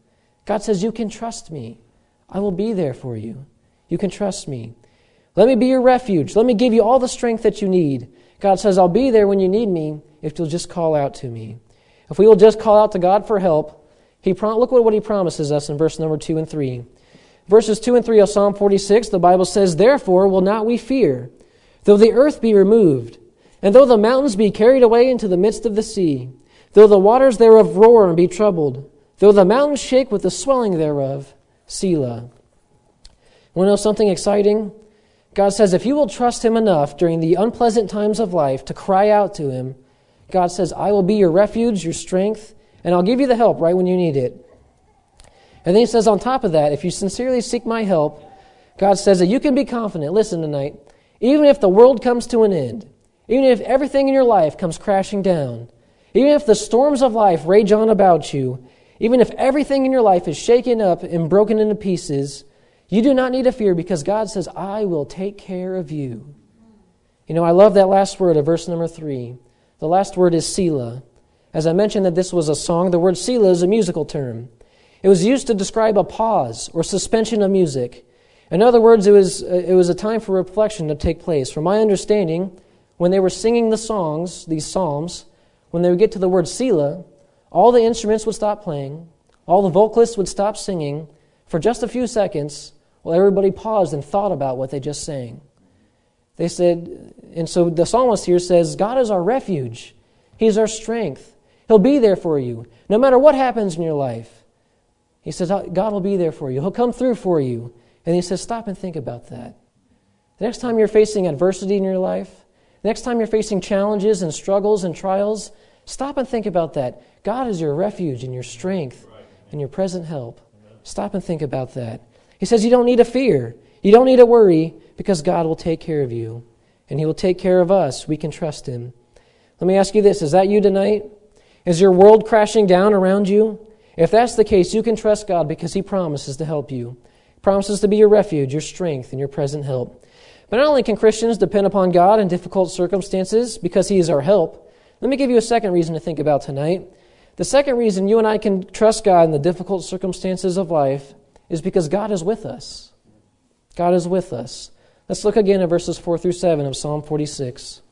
God says, you can trust me. I will be there for you. You can trust me. Let me be your refuge. Let me give you all the strength that you need. God says, I'll be there when you need me if you'll just call out to me. If we will just call out to God for help, He prom- look what, what He promises us in verse number two and three. Verses two and three of Psalm forty-six, the Bible says, therefore will not we fear, though the earth be removed, and though the mountains be carried away into the midst of the sea, though the waters thereof roar and be troubled, though the mountains shake with the swelling thereof, Selah. Want to know something exciting? God says if you will trust Him enough during the unpleasant times of life to cry out to Him, God says, I will be your refuge, your strength, and I'll give you the help right when you need it. And then He says on top of that, if you sincerely seek my help, God says that you can be confident, listen tonight, even if the world comes to an end, even if everything in your life comes crashing down, even if the storms of life rage on about you, even if everything in your life is shaken up and broken into pieces, you do not need to fear because God says, I will take care of you. You know, I love that last word of verse number three. The last word is Selah. As I mentioned that this was a song, the word Selah is a musical term. It was used to describe a pause or suspension of music. In other words, it was, it was a time for reflection to take place. From my understanding, when they were singing the songs, these psalms, when they would get to the word Selah, all the instruments would stop playing, all the vocalists would stop singing for just a few seconds while everybody paused and thought about what they just sang. They said, and so the psalmist here says, God is our refuge. He's our strength. He'll be there for you, no matter what happens in your life. He says, God will be there for you. He'll come through for you. And He says, stop and think about that. The next time you're facing adversity in your life, the next time you're facing challenges and struggles and trials, stop and think about that. God is your refuge and your strength and your present help. Stop and think about that. He says you don't need to fear. You don't need to worry because God will take care of you. And He will take care of us. We can trust Him. Let me ask you this. Is that you tonight? Is your world crashing down around you? If that's the case, you can trust God because He promises to help you. He promises to be your refuge, your strength, and your present help. But not only can Christians depend upon God in difficult circumstances because He is our help, let me give you a second reason to think about tonight. The second reason you and I can trust God in the difficult circumstances of life is because God is with us. God is with us. Let's look again at verses four through seven of Psalm forty-six.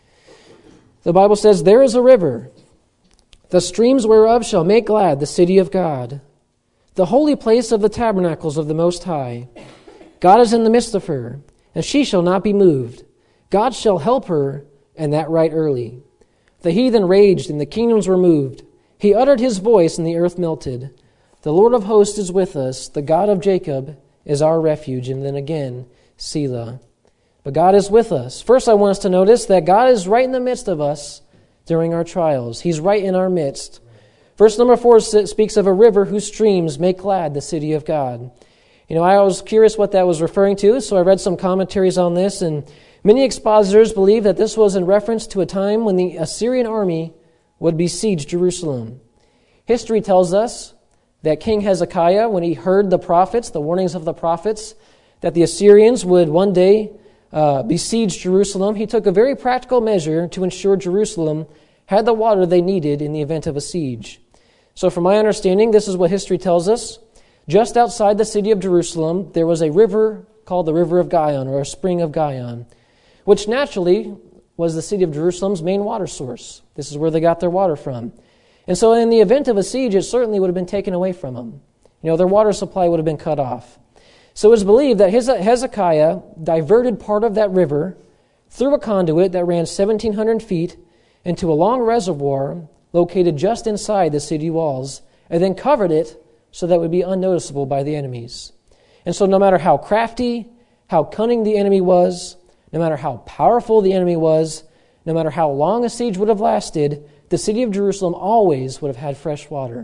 The Bible says, there is a river, the streams whereof shall make glad the city of God, the holy place of the tabernacles of the Most High. God is in the midst of her, and she shall not be moved. God shall help her, and that right early. The heathen raged, and the kingdoms were moved. He uttered His voice, and the earth melted. The Lord of hosts is with us. The God of Jacob is our refuge. And then again, Selah. But God is with us. First, I want us to notice that God is right in the midst of us during our trials. He's right in our midst. Verse number four speaks of a river whose streams make glad the city of God. You know, I was curious what that was referring to, so I read some commentaries on this, and many expositors believe that this was in reference to a time when the Assyrian army would besiege Jerusalem. History tells us that King Hezekiah, when he heard the prophets, the warnings of the prophets, that the Assyrians would one day uh, besiege Jerusalem, he took a very practical measure to ensure Jerusalem had the water they needed in the event of a siege. So from my understanding, this is what history tells us. Just outside the city of Jerusalem, there was a river called the River of Gihon, or a spring of Gihon, which naturally was the city of Jerusalem's main water source. This is where they got their water from. And so in the event of a siege, it certainly would have been taken away from them. You know, their water supply would have been cut off. So it was believed that Hezekiah diverted part of that river through a conduit that ran seventeen hundred feet into a long reservoir located just inside the city walls, and then covered it so that it would be unnoticeable by the enemies. And so no matter how crafty, how cunning the enemy was, no matter how powerful the enemy was, no matter how long a siege would have lasted, the city of Jerusalem always would have had fresh water.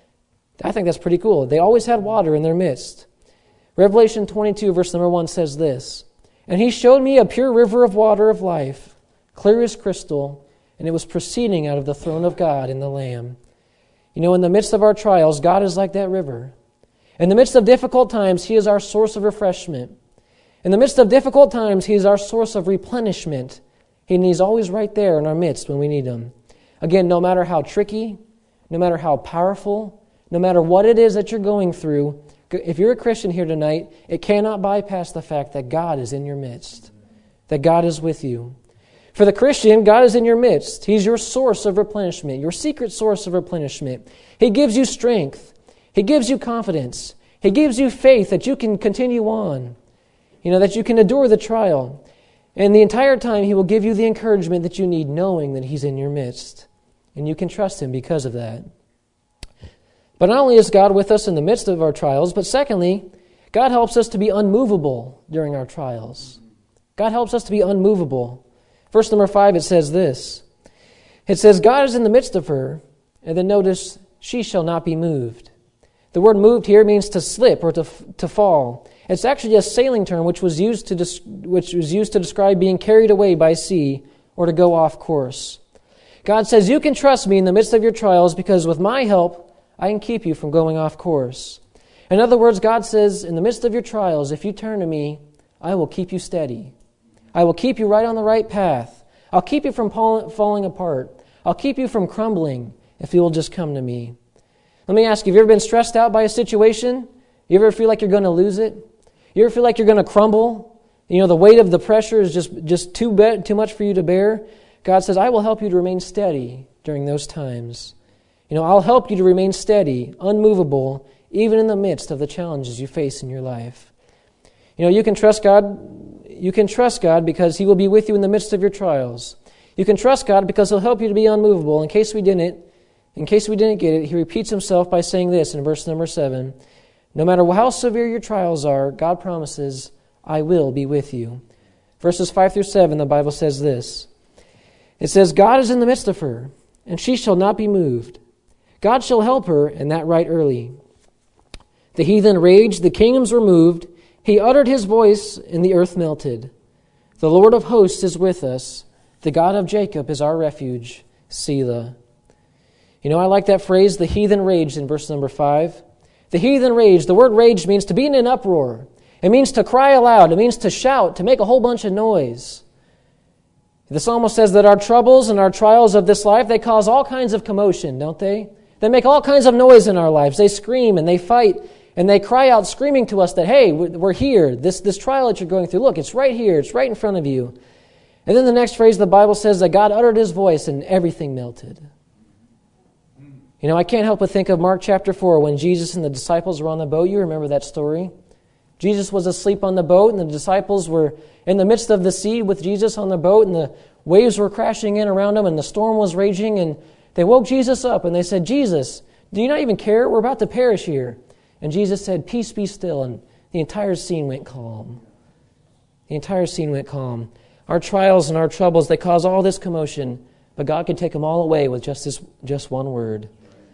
I think that's pretty cool. They always had water in their midst. Revelation twenty-two, verse number one says this, "And He showed me a pure river of water of life, clear as crystal, and it was proceeding out of the throne of God and the Lamb." You know, in the midst of our trials, God is like that river. In the midst of difficult times, He is our source of refreshment. In the midst of difficult times, He is our source of replenishment. And He's always right there in our midst when we need Him. Again, no matter how tricky, no matter how powerful, no matter what it is that you're going through, if you're a Christian here tonight, it cannot bypass the fact that God is in your midst, that God is with you. For the Christian, God is in your midst. He's your source of replenishment, your secret source of replenishment. He gives you strength. He gives you confidence. He gives you faith that you can continue on, you know, that you can endure the trial. And the entire time, He will give you the encouragement that you need, knowing that He's in your midst. And you can trust Him because of that. But not only is God with us in the midst of our trials, but secondly, God helps us to be unmovable during our trials. God helps us to be unmovable. Verse number five, it says this. It says, God is in the midst of her, and then notice, she shall not be moved. The word moved here means to slip or to to fall. It's actually a sailing term which was used to des- which was used to describe being carried away by sea or to go off course. God says, you can trust me in the midst of your trials because with my help, I can keep you from going off course. In other words, God says, in the midst of your trials, if you turn to me, I will keep you steady. I will keep you right on the right path. I'll keep you from falling apart. I'll keep you from crumbling if you will just come to me. Let me ask you, have you ever been stressed out by a situation? You ever feel like you're going to lose it? You ever feel like you're going to crumble? You know, the weight of the pressure is just, just too, be- too much for you to bear. God says, I will help you to remain steady during those times. You know, I'll help you to remain steady, unmovable, even in the midst of the challenges you face in your life. You know, you can trust God. You can trust God because He will be with you in the midst of your trials. You can trust God because He'll help you to be unmovable. In case we didn't, in case we didn't get it, He repeats Himself by saying this in verse number seven. No matter how severe your trials are, God promises, I will be with you. Verses five through seven, the Bible says this. It says, God is in the midst of her, and she shall not be moved. God shall help her, and that right early. The heathen raged, the kingdoms were moved. He uttered His voice, and the earth melted. The Lord of hosts is with us. The God of Jacob is our refuge. Selah. You know, I like that phrase, the heathen raged, in verse number five. The heathen raged. The word raged means to be in an uproar. It means to cry aloud. It means to shout, to make a whole bunch of noise. The psalmist says that our troubles and our trials of this life, they cause all kinds of commotion, don't they? They make all kinds of noise in our lives. They scream and they fight and they cry out screaming to us that, hey, we're here. This, this trial that you're going through, look, it's right here. It's right in front of you. And then the next phrase, the Bible says that God uttered His voice and everything melted. You know, I can't help but think of Mark chapter four when Jesus and the disciples were on the boat. You remember that story. Jesus was asleep on the boat and the disciples were in the midst of the sea with Jesus on the boat and the waves were crashing in around them and the storm was raging and they woke Jesus up and they said, Jesus, do you not even care? We're about to perish here. And Jesus said, peace be still. And the entire scene went calm. The entire scene went calm. Our trials and our troubles, they cause all this commotion, but God can take them all away with just this, just one word.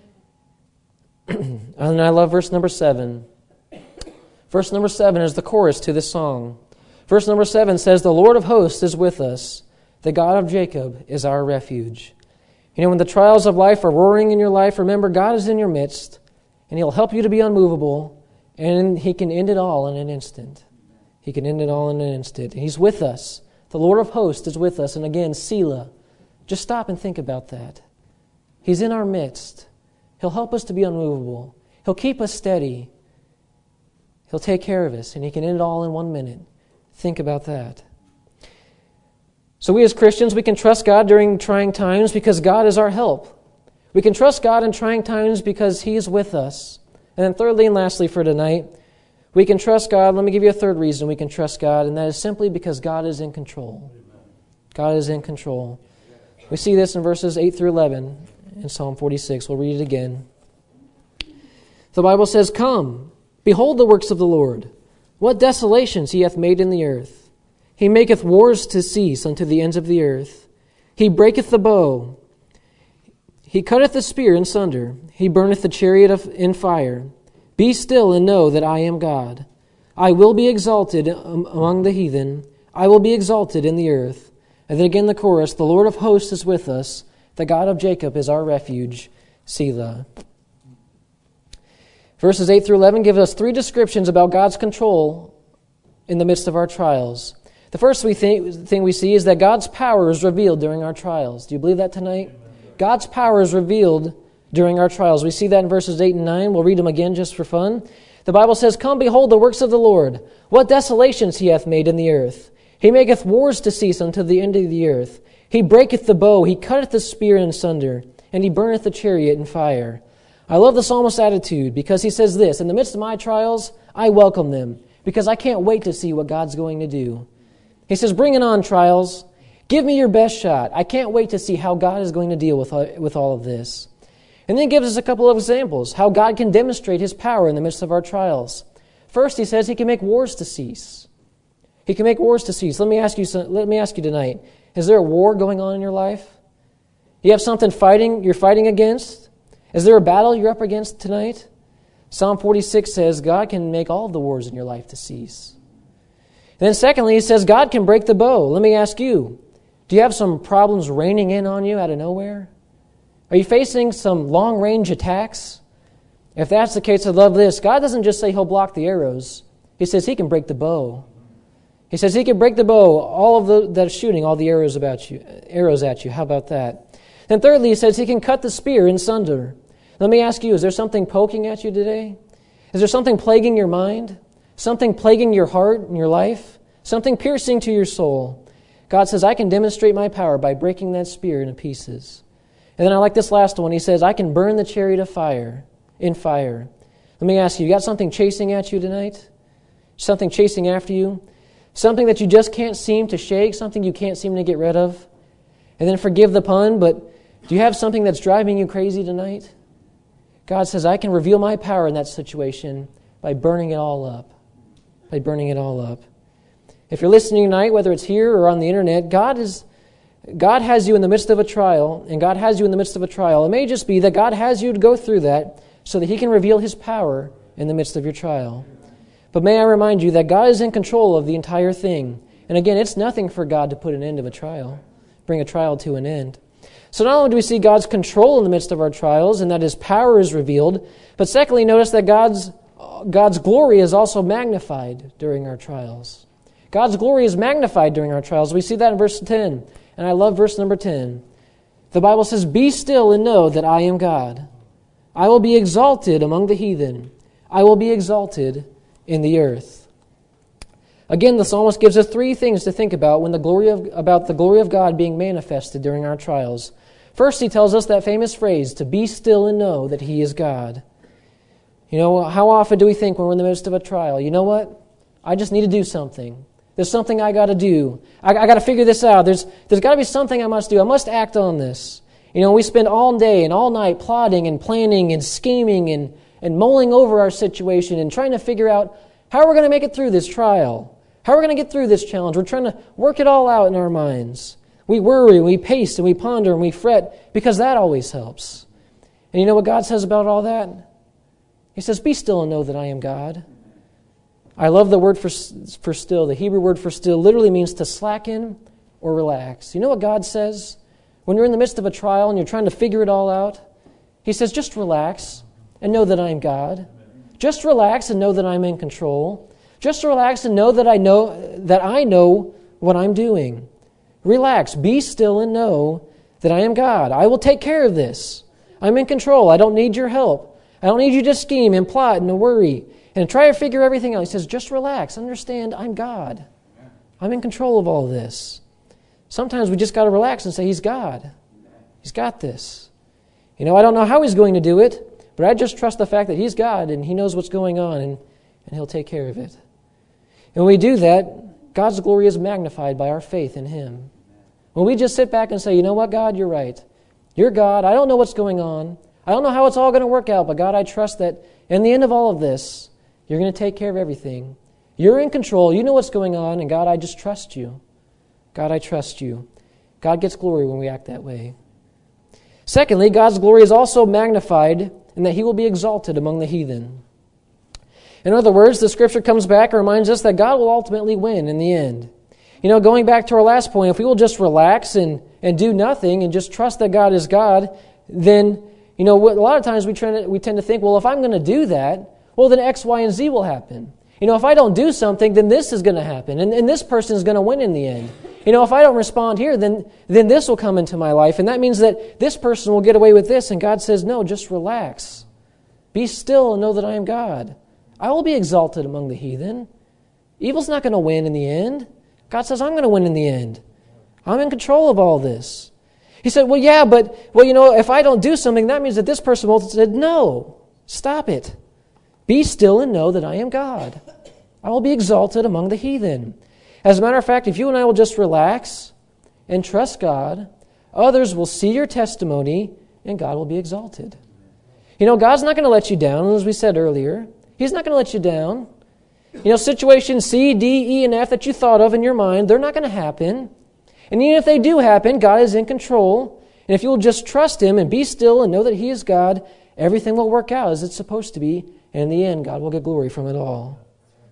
And I love verse number seven. Verse number seven is the chorus to this song. Verse number seven says, the Lord of hosts is with us. The God of Jacob is our refuge. You know, when the trials of life are roaring in your life, remember God is in your midst, and He'll help you to be unmovable, and He can end it all in an instant. He can end it all in an instant. He's with us. The Lord of hosts is with us. And again, Selah. Just stop and think about that. He's in our midst. He'll help us to be unmovable. He'll keep us steady. He'll take care of us, and He can end it all in one minute. Think about that. So we as Christians, we can trust God during trying times because God is our help. We can trust God in trying times because He is with us. And then thirdly and lastly for tonight, we can trust God. Let me give you a third reason we can trust God, and that is simply because God is in control. God is in control. We see this in verses eight through eleven in Psalm forty-six. We'll read it again. The Bible says, come, behold the works of the Lord, what desolations He hath made in the earth. He maketh wars to cease unto the ends of the earth. He breaketh the bow. He cutteth the spear in sunder. He burneth the chariot of, in fire. Be still and know that I am God. I will be exalted among the heathen. I will be exalted in the earth. And then again the chorus, the Lord of hosts is with us. The God of Jacob is our refuge. Selah. Verses eight through eleven give us three descriptions about God's control in the midst of our trials. The first we think, thing we see is that God's power is revealed during our trials. Do you believe that tonight? God's power is revealed during our trials. We see that in verses eight and nine. We'll read them again just for fun. The Bible says, "Come, behold the works of the Lord, what desolations he hath made in the earth. He maketh wars to cease unto the end of the earth. He breaketh the bow, he cutteth the spear in sunder, and he burneth the chariot in fire." I love the psalmist's attitude because he says this, in the midst of my trials, I welcome them because I can't wait to see what God's going to do. He says, bring it on, trials. Give me your best shot. I can't wait to see how God is going to deal with, with all of this. And then he gives us a couple of examples, how God can demonstrate his power in the midst of our trials. First, he says he can make wars to cease. He can make wars to cease. Let me ask you, let me ask you tonight, is there a war going on in your life? You have something fighting you're fighting against? Is there a battle you're up against tonight? Psalm forty-six says God can make all of the wars in your life to cease. And then secondly, he says God can break the bow. Let me ask you, do you have some problems raining in on you out of nowhere? Are you facing some long-range attacks? If that's the case, I love this. God doesn't just say he'll block the arrows. He says he can break the bow. He says he can break the bow, all of the that is shooting all the arrows about you, arrows at you. How about that? Then thirdly, he says he can cut the spear in sunder. Let me ask you, is there something poking at you today? Is there something plaguing your mind? Something plaguing your heart and your life? Something piercing to your soul? God says, I can demonstrate my power by breaking that spear into pieces. And then I like this last one. He says, I can burn the chariot of fire in fire. Let me ask you, you got something chasing at you tonight? Something chasing after you? Something that you just can't seem to shake? Something you can't seem to get rid of? And then forgive the pun, but do you have something that's driving you crazy tonight? God says, I can reveal my power in that situation by burning it all up. By burning it all up. If you're listening tonight, whether it's here or on the internet, God is God has you in the midst of a trial, and God has you in the midst of a trial. It may just be that God has you to go through that so that he can reveal his power in the midst of your trial. But may I remind you that God is in control of the entire thing. And again, it's nothing for God to put an end to a trial, bring a trial to an end. So not only do we see God's control in the midst of our trials and that his power is revealed, but secondly, notice that God's, God's glory is also magnified during our trials. God's glory is magnified during our trials. We see that in verse ten. And I love verse number ten. The Bible says, be still and know that I am God. I will be exalted among the heathen. I will be exalted in the earth. Again, the psalmist gives us three things to think about when the glory of about the glory of God being manifested during our trials. First, he tells us that famous phrase, to be still and know that he is God. You know, how often do we think when we're in the midst of a trial, you know what? I just need to do something. There's something I got to do. I, I got to figure this out. There's There's got to be something I must do. I must act on this. You know, we spend all day and all night plotting and planning and scheming and, and mulling over our situation and trying to figure out how we're going to make it through this trial. How are we going to get through this challenge? We're trying to work it all out in our minds. We worry, we pace, and we ponder, and we fret because that always helps. And you know what God says about all that? He says, be still and know that I am God. I love the word for, for still. The Hebrew word for still literally means to slacken or relax. You know what God says? When you're in the midst of a trial and you're trying to figure it all out, he says, just relax and know that I am God. Just relax and know that I'm in control. Just relax and know that I know that I know what I'm doing. Relax, be still and know that I am God. I will take care of this. I'm in control. I don't need your help. I don't need you to scheme and plot and to worry and try to figure everything out. He says, just relax. Understand, I'm God. I'm in control of all of this. Sometimes we just got to relax and say, he's God. He's got this. You know, I don't know how he's going to do it, but I just trust the fact that he's God and he knows what's going on and, and he'll take care of it. And when we do that, God's glory is magnified by our faith in him. When we just sit back and say, you know what, God, you're right. You're God. I don't know what's going on. I don't know how it's all going to work out, but God, I trust that in the end of all of this, you're going to take care of everything. You're in control. You know what's going on, and God, I just trust you. God, I trust you. God gets glory when we act that way. Secondly, God's glory is also magnified in that he will be exalted among the heathen. In other words, the scripture comes back and reminds us that God will ultimately win in the end. You know, going back to our last point, if we will just relax and, and do nothing and just trust that God is God, then, you know, a lot of times we tend to, we tend to think, well, if I'm going to do that, well, then X, Y, and Z will happen. You know, if I don't do something, then this is going to happen, and, and this person is going to win in the end. You know, if I don't respond here, then, then this will come into my life, and that means that this person will get away with this. And God says, no, just relax. Be still and know that I am God. I will be exalted among the heathen. Evil's not going to win in the end. God says, I'm going to win in the end. I'm in control of all this. He said, well, yeah, but, well, you know, if I don't do something, that means that this person will say, no, stop it. Be still and know that I am God. I will be exalted among the heathen. As a matter of fact, if you and I will just relax and trust God, others will see your testimony and God will be exalted. You know, God's not going to let you down, as we said earlier. He's not going to let you down. You know, situations C, D, E, and F that you thought of in your mind, they're not going to happen. And even if they do happen, God is in control. And if you'll just trust Him and be still and know that He is God, everything will work out as it's supposed to be. And in the end, God will get glory from it all.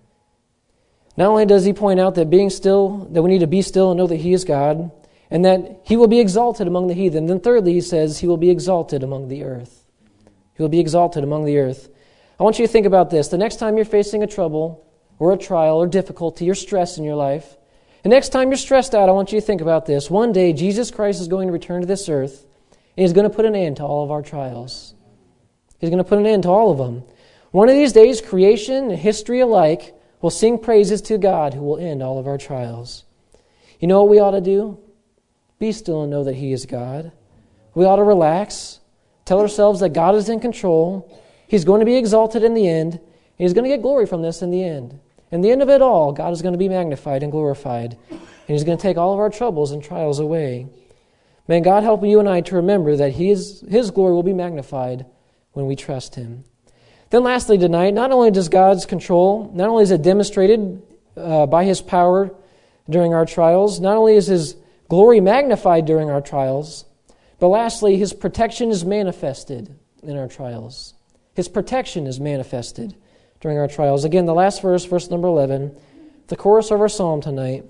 Not only does He point out that being still, that we need to be still and know that He is God, and that He will be exalted among the heathen. Then thirdly, He says He will be exalted among the earth. He will be exalted among the earth. I want you to think about this. The next time you're facing a trouble or a trial or difficulty or stress in your life, the next time you're stressed out, I want you to think about this. One day, Jesus Christ is going to return to this earth, and He's going to put an end to all of our trials. He's going to put an end to all of them. One of these days, creation and history alike will sing praises to God who will end all of our trials. You know what we ought to do? Be still and know that He is God. We ought to relax, tell ourselves that God is in control. He's going to be exalted in the end, and He's going to get glory from this in the end. In the end of it all, God is going to be magnified and glorified, and He's going to take all of our troubles and trials away. May God help you and I to remember that His, His glory will be magnified when we trust Him. Then lastly tonight, not only does God's control, not only is it demonstrated uh, by His power during our trials, not only is His glory magnified during our trials, but lastly, His protection is manifested in our trials. His protection is manifested during our trials. Again, the last verse, verse number eleven, the chorus of our psalm tonight.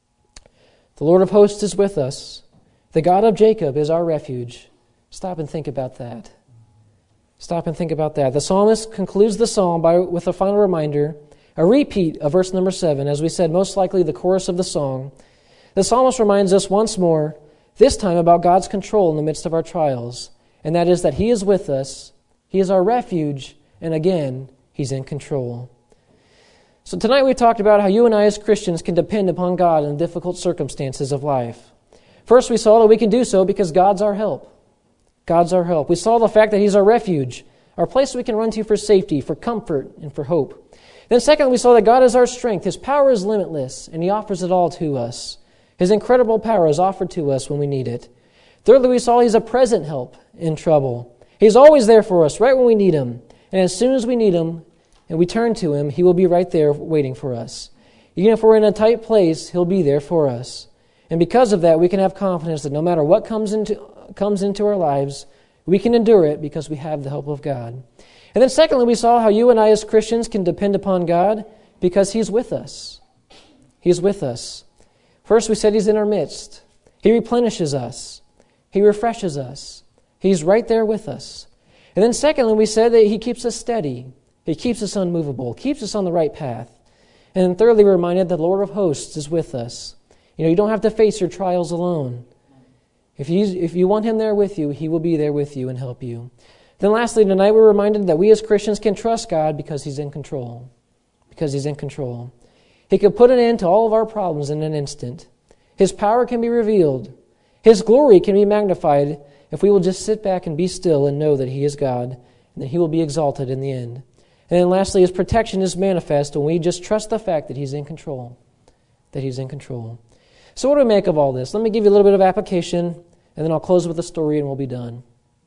The Lord of hosts is with us. The God of Jacob is our refuge. Stop and think about that. Stop and think about that. The psalmist concludes the psalm by, with a final reminder, a repeat of verse number seven, as we said, most likely the chorus of the song. The psalmist reminds us once more, this time about God's control in the midst of our trials, and that is that He is with us, He is our refuge, and again, He's in control. So tonight we talked about how you and I as Christians can depend upon God in difficult circumstances of life. First, we saw that we can do so because God's our help. God's our help. We saw the fact that He's our refuge, our place we can run to for safety, for comfort, and for hope. Then secondly, we saw that God is our strength. His power is limitless, and He offers it all to us. His incredible power is offered to us when we need it. Thirdly, we saw He's a present help in trouble. He's always there for us, right when we need Him. And as soon as we need Him and we turn to Him, He will be right there waiting for us. Even if we're in a tight place, He'll be there for us. And because of that, we can have confidence that no matter what comes into comes into our lives, we can endure it because we have the help of God. And then secondly, we saw how you and I as Christians can depend upon God because He's with us. He's with us. First, we said He's in our midst. He replenishes us. He refreshes us. He's right there with us. And then secondly, we said that He keeps us steady. He keeps us unmovable, keeps us on the right path. And then thirdly, we're reminded that the Lord of hosts is with us. You know, you don't have to face your trials alone. If you, if you want Him there with you, He will be there with you and help you. Then lastly, tonight we're reminded that we as Christians can trust God because He's in control. Because He's in control. He can put an end to all of our problems in an instant. His power can be revealed. His glory can be magnified if we will just sit back and be still and know that He is God and that He will be exalted in the end. And then lastly, His protection is manifest when we just trust the fact that He's in control. That He's in control. So what do we make of all this? Let me give you a little bit of application, and then I'll close with a story and we'll be done.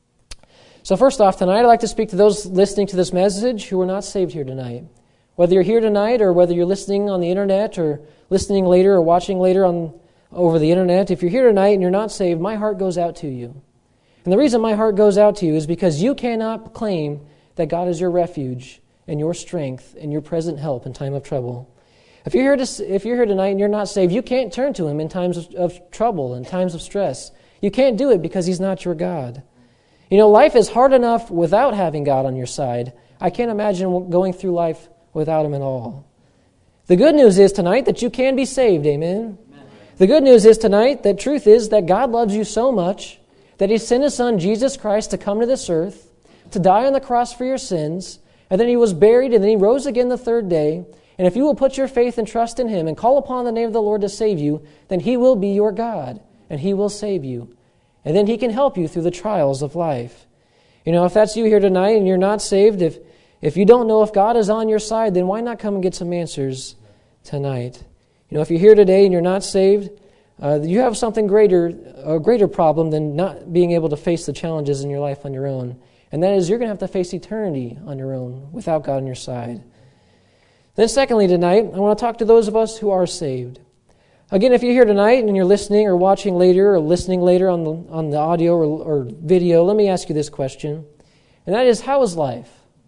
So first off, tonight I'd like to speak to those listening to this message who are not saved here tonight. Whether you're here tonight or whether you're listening on the internet or listening later or watching later on over the internet, if you're here tonight and you're not saved, my heart goes out to you. And the reason my heart goes out to you is because you cannot claim that God is your refuge and your strength and your present help in time of trouble. If you're here to, if you're here tonight and you're not saved, you can't turn to Him in times of, of trouble and times of stress. You can't do it because He's not your God. You know, life is hard enough without having God on your side. I can't imagine going through life without Him at all. The good news is tonight that you can be saved, amen? Amen. The good news is tonight, the truth is that God loves you so much that He sent His Son, Jesus Christ, to come to this earth, to die on the cross for your sins, and then He was buried, and then He rose again the third day. And if you will put your faith and trust in Him and call upon the name of the Lord to save you, then He will be your God, and He will save you. And then He can help you through the trials of life. You know, if that's you here tonight and you're not saved, if, if you don't know if God is on your side, then why not come and get some answers tonight? You know, if you're here today and you're not saved, uh, you have something greater, a greater problem than not being able to face the challenges in your life on your own. And that is you're going to have to face eternity on your own without God on your side. Then secondly tonight, I want to talk to those of us who are saved. Again, if you're here tonight and you're listening or watching later or listening later on the, on the audio or, or video, let me ask you this question. And that is, how is life?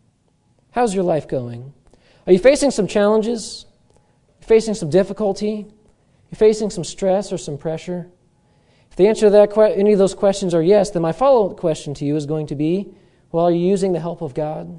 How's your life going? Are you facing some challenges? You're facing some difficulty? You're facing some stress or some pressure? If the answer to that any of those questions are yes, then my follow-up question to you is going to be, well, are you using the help of God?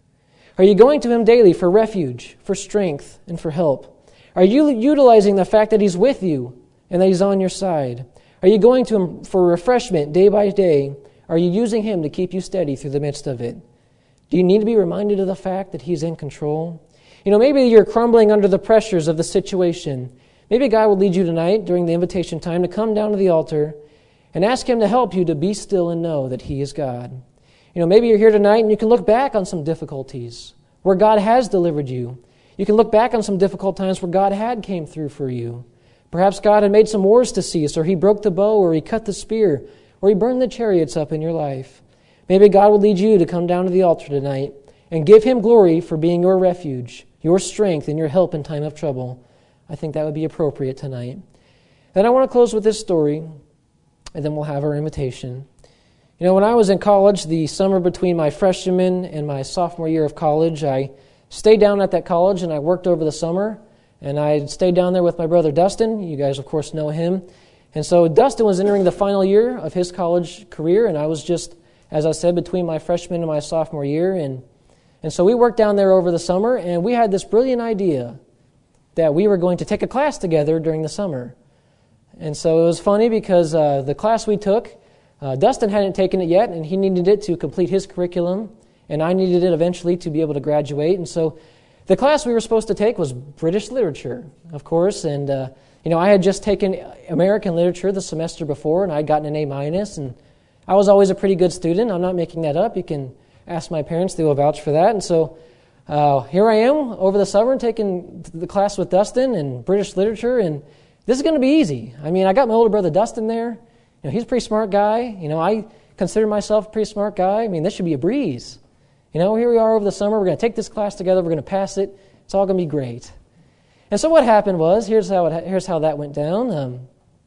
Are you going to Him daily for refuge, for strength, and for help? Are you utilizing the fact that He's with you and that He's on your side? Are you going to Him for refreshment day by day? Are you using Him to keep you steady through the midst of it? Do you need to be reminded of the fact that He's in control? You know, maybe you're crumbling under the pressures of the situation. Maybe God will lead you tonight during the invitation time to come down to the altar and ask Him to help you to be still and know that He is God. You know, maybe you're here tonight and you can look back on some difficulties where God has delivered you. You can look back on some difficult times where God had came through for you. Perhaps God had made some wars to cease, or He broke the bow, or He cut the spear, or He burned the chariots up in your life. Maybe God will lead you to come down to the altar tonight and give Him glory for being your refuge, your strength, and your help in time of trouble. I think that would be appropriate tonight. Then I want to close with this story, and then we'll have our invitation. You know, when I was in college, the summer between my freshman and my sophomore year of college, I stayed down at that college and I worked over the summer. And I stayed down there with my brother Dustin. You guys, of course, know him. And so Dustin was entering the final year of his college career, and I was just, as I said, between my freshman and my sophomore year. And, and so we worked down there over the summer, and we had this brilliant idea that we were going to take a class together during the summer. And so it was funny because uh, the class we took, uh, Dustin hadn't taken it yet, and he needed it to complete his curriculum, and I needed it eventually to be able to graduate. And so the class we were supposed to take was British literature, of course, and uh, you know I had just taken American literature the semester before, and I'd gotten an A minus, and I was always a pretty good student. I'm not making that up. You can ask my parents; they will vouch for that. And so uh, here I am over the summer taking the class with Dustin in British literature, and this is going to be easy. I mean, I got my older brother Dustin there. You know, he's a pretty smart guy. You know, I consider myself a pretty smart guy. I mean, this should be a breeze. You know, here we are over the summer. We're going to take this class together. We're going to pass it. It's all going to be great. And so what happened was, here's how it, here's how that went down. Um,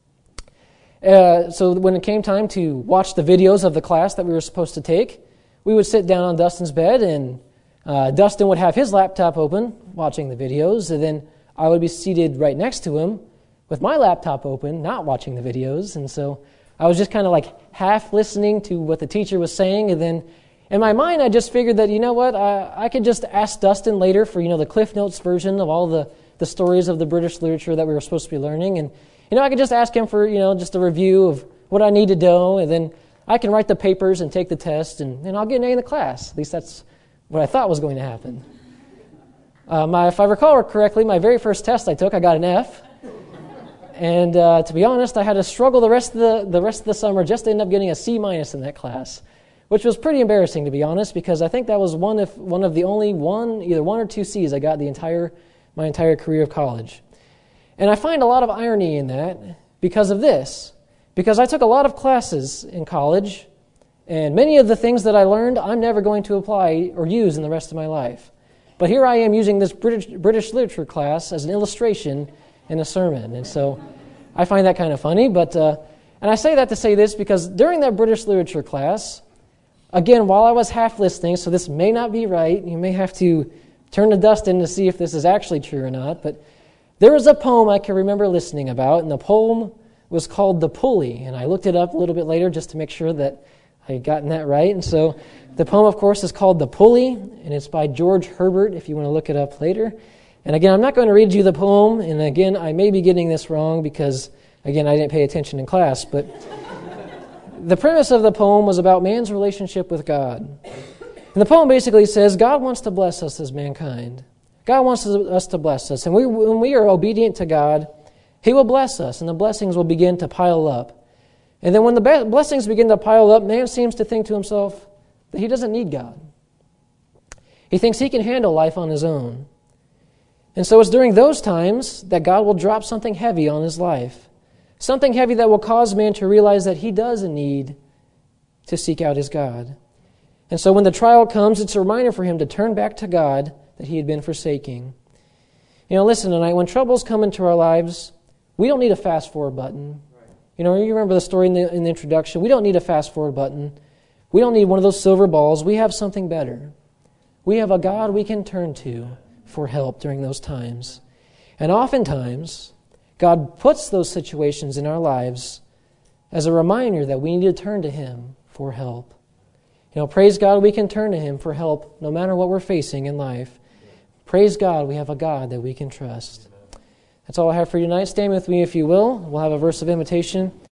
uh, so when it came time to watch the videos of the class that we were supposed to take, we would sit down on Dustin's bed, and uh, Dustin would have his laptop open, watching the videos, and then I would be seated right next to him with my laptop open, not watching the videos. And so I was just kind of like half listening to what the teacher was saying, and then in my mind, I just figured that, you know what, I, I could just ask Dustin later for, you know, the Cliff Notes version of all the, the stories of the British literature that we were supposed to be learning. And, you know, I could just ask him for, you know, just a review of what I need to know, and then I can write the papers and take the test, and, and I'll get an A in the class. At least that's what I thought was going to happen. Uh, my, if I recall correctly, my very first test I took, I got an F. And uh, to be honest, I had to struggle the rest of the, the rest of the summer just to end up getting a C minus in that class, which was pretty embarrassing, to be honest, because I think that was one of one of the only one, either one or two C's I got the entire my entire career of college. And I find a lot of irony in that because of this, because I took a lot of classes in college, and many of the things that I learned I'm never going to apply or use in the rest of my life. But here I am using this British British literature class as an illustration in a sermon, and so I find that kind of funny. But uh, and I say that to say this because during that British literature class, again, while I was half listening, so this may not be right, you may have to turn to Dustin to see if this is actually true or not, but there was a poem I can remember listening about, and the poem was called The Pulley, and I looked it up a little bit later just to make sure that I had gotten that right. And so the poem, of course, is called The Pulley, and it's by George Herbert, if you want to look it up later. And again, I'm not going to read you the poem, and again, I may be getting this wrong because, Again, I didn't pay attention in class, but the premise of the poem was about man's relationship with God. And the poem basically says God wants to bless us as mankind. God wants us to bless us. And we, when we are obedient to God, He will bless us, and the blessings will begin to pile up. And then when the blessings begin to pile up, man seems to think to himself that he doesn't need God. He thinks he can handle life on his own. And so it's during those times that God will drop something heavy on his life. Something heavy that will cause man to realize that he does need to seek out his God. And so when the trial comes, it's a reminder for him to turn back to God that he had been forsaking. You know, listen tonight, when troubles come into our lives, we don't need a fast-forward button. You know, you remember the story in the, in the introduction. We don't need a fast-forward button. We don't need one of those silver balls. We have something better. We have a God we can turn to for help during those times. And oftentimes, God puts those situations in our lives as a reminder that we need to turn to Him for help. You know, praise God, we can turn to Him for help no matter what we're facing in life. Praise God, we have a God that we can trust. That's all I have for you tonight. Stand with me if you will. We'll have a verse of invitation.